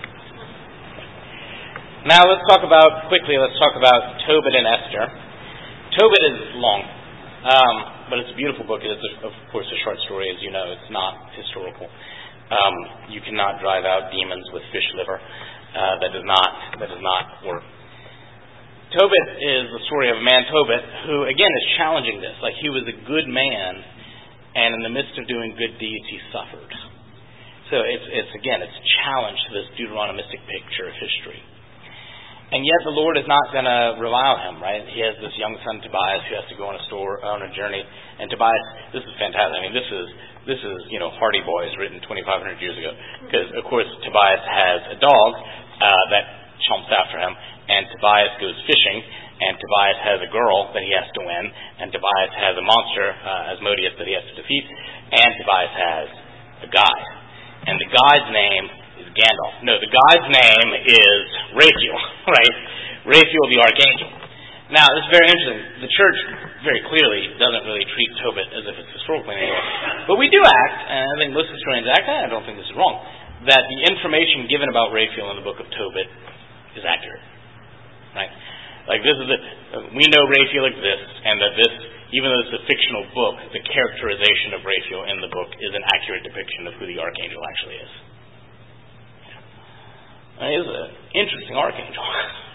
Now let's talk about, quickly, let's talk about Tobit and Esther. Tobit is long, um, but it's a beautiful book. It is, a, of course, a short story, as you know. It's not historical. Um, you cannot drive out demons with fish liver. Uh, that does not that does not work. Tobit is the story of a man, Tobit, who, again, is challenging this. Like, he was a good man, and in the midst of doing good deeds, he suffered. So it's, it's again, it's a challenge to this Deuteronomistic picture of history. And yet the Lord is not going to revile him, right? He has this young son, Tobias, who has to go on a store on a journey. And Tobias, this is fantastic. I mean, this is this is you know Hardy Boys written twenty-five hundred years ago, because of course Tobias has a dog uh, that chomps after him, and Tobias goes fishing, and Tobias has a girl that he has to win, and Tobias has a monster, uh, Asmodeus, that he has to defeat, and Tobias has a guide, and the guide's name is Gandalf. No, the guy's name is Raphael, right? Raphael the Archangel. Now, this is very interesting. The church very clearly doesn't really treat Tobit as if it's historical anymore. But we do act, and I think most historians act, and I don't think this is wrong, that the information given about Raphael in the book of Tobit is accurate, right? Like, this is the, we know Raphael exists, and that this, even though it's a fictional book, the characterization of Raphael in the book is an accurate depiction of who the Archangel actually is. He is an interesting archangel.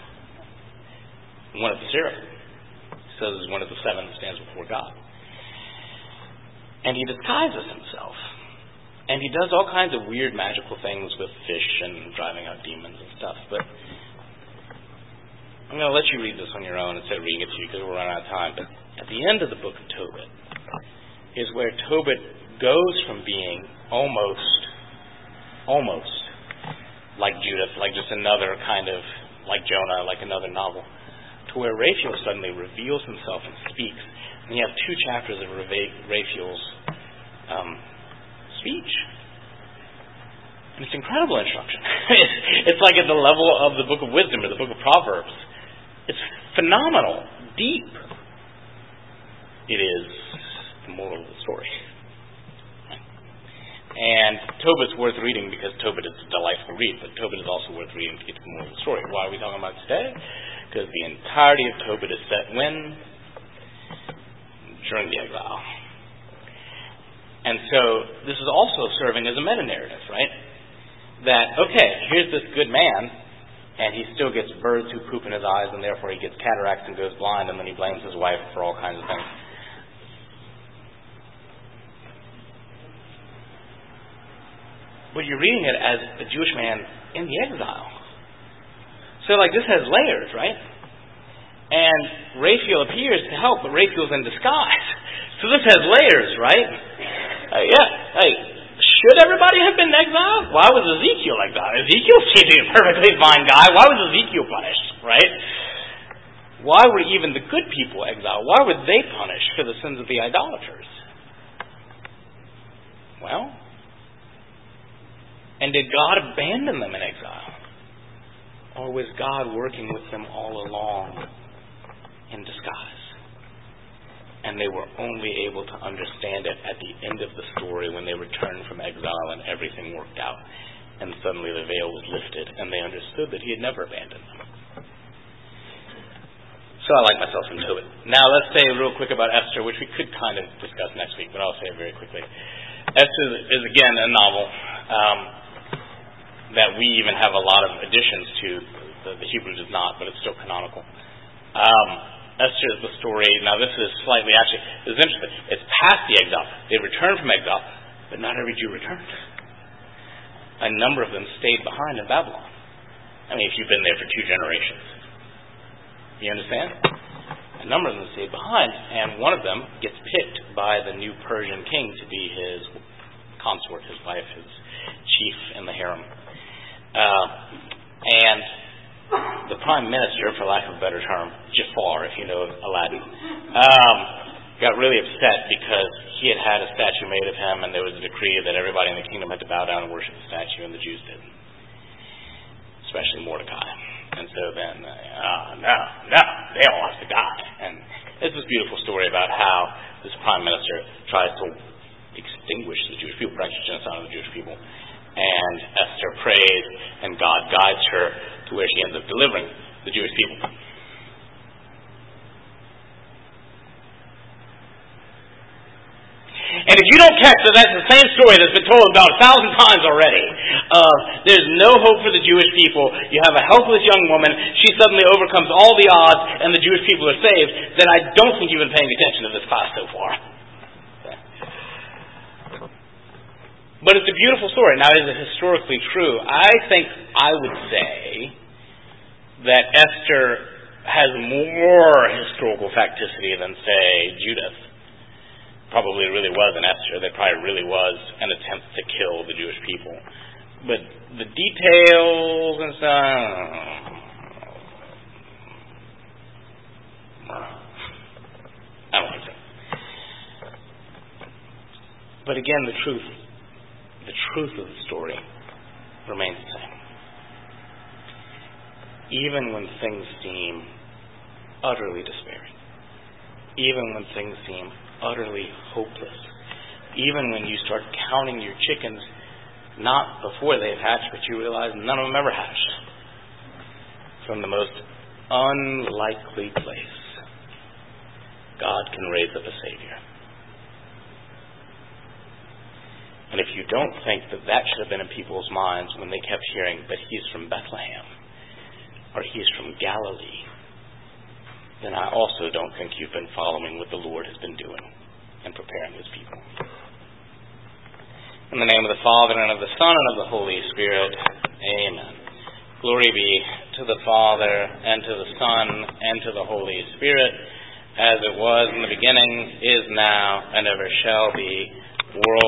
One of the seraphim. He says he's one of the seven that stands before God. And he disguises himself. And he does all kinds of weird magical things with fish and driving out demons and stuff. But I'm going to let you read this on your own instead of reading it to you, because we're running out of time. But at the end of the book of Tobit is where Tobit goes from being almost, almost like Judith, like just another kind of, like Jonah, like another novel, to where Raphael suddenly reveals himself and speaks. And you have two chapters of Raphael's um, speech. And it's incredible instruction. It's like at the level of the book of wisdom or the book of Proverbs. It's phenomenal, deep. It is the moral of the story. And Tobit's worth reading because Tobit is a delightful read, but Tobit is also worth reading to get to the moral of the story. Why are we talking about it today? Because the entirety of Tobit is set when? During the exile. And so this is also serving as a meta-narrative, right? That, okay, here's this good man, and he still gets birds who poop in his eyes, and therefore he gets cataracts and goes blind, and then he blames his wife for all kinds of things. But you're reading it as a Jewish man in the exile. So, like, this has layers, right? And Raphael appears to help, but Raphael's in disguise. So this has layers, right? Uh, yeah. Hey, should everybody have been exiled? Why was Ezekiel like that? Ezekiel seemed to be a perfectly fine guy. Why was Ezekiel punished, right? Why were even the good people exiled? Why were they punished for the sins of the idolaters? Well, and did God abandon them in exile? Or was God working with them all along in disguise? And they were only able to understand it at the end of the story when they returned from exile and everything worked out. And suddenly the veil was lifted and they understood that he had never abandoned them. So I like myself into it. Now let's say real quick about Esther, which we could kind of discuss next week, but I'll say it very quickly. Esther is again a novel um, that we even have a lot of additions to. The, the Hebrew does not, but it's still canonical. Um, Esther is the story. Now this is slightly, actually, this is interesting. It's past the exile. They returned from exile, but not every Jew returned. A number of them stayed behind in Babylon. I mean, if you've been there for two generations. You understand? A number of them stayed behind, and one of them gets picked by the new Persian king to be his consort, his wife, his chief in the harem. Uh, and the prime minister, for lack of a better term, Jafar, if you know Aladdin, um, got really upset because he had had a statue made of him, and there was a decree that everybody in the kingdom had to bow down and worship the statue, and the Jews didn't, especially Mordecai. And so then, uh, no, no, they all have to die. And it's this beautiful story about how this prime minister tries to extinguish the Jewish people, practice genocide on the Jewish people. And Esther prays, and God guides her to where she ends up delivering the Jewish people. And if you don't catch that, that's the same story that's been told about a thousand times already. Uh, there's no hope for the Jewish people. You have a helpless young woman. She suddenly overcomes all the odds, and the Jewish people are saved. Then I don't think you've been paying attention to this class so far. But it's a beautiful story. Now, is it historically true? I think I would say that Esther has more historical facticity than, say, Judith. Probably really was an Esther. There probably really was an attempt to kill the Jewish people. But the details and stuff, I don't think so. But again, the truth, the truth of the story remains the same. Even when things seem utterly despairing, even when things seem utterly hopeless, even when you start counting your chickens not before they've hatched, but you realize none of them ever hatched, from the most unlikely place, God can raise up a Savior. And if you don't think that that should have been in people's minds when they kept hearing, but he's from Bethlehem, or he's from Galilee, then I also don't think you've been following what the Lord has been doing and preparing his people. In the name of the Father, and of the Son, and of the Holy Spirit, amen. Glory be to the Father, and to the Son, and to the Holy Spirit, as it was in the beginning, is now, and ever shall be, world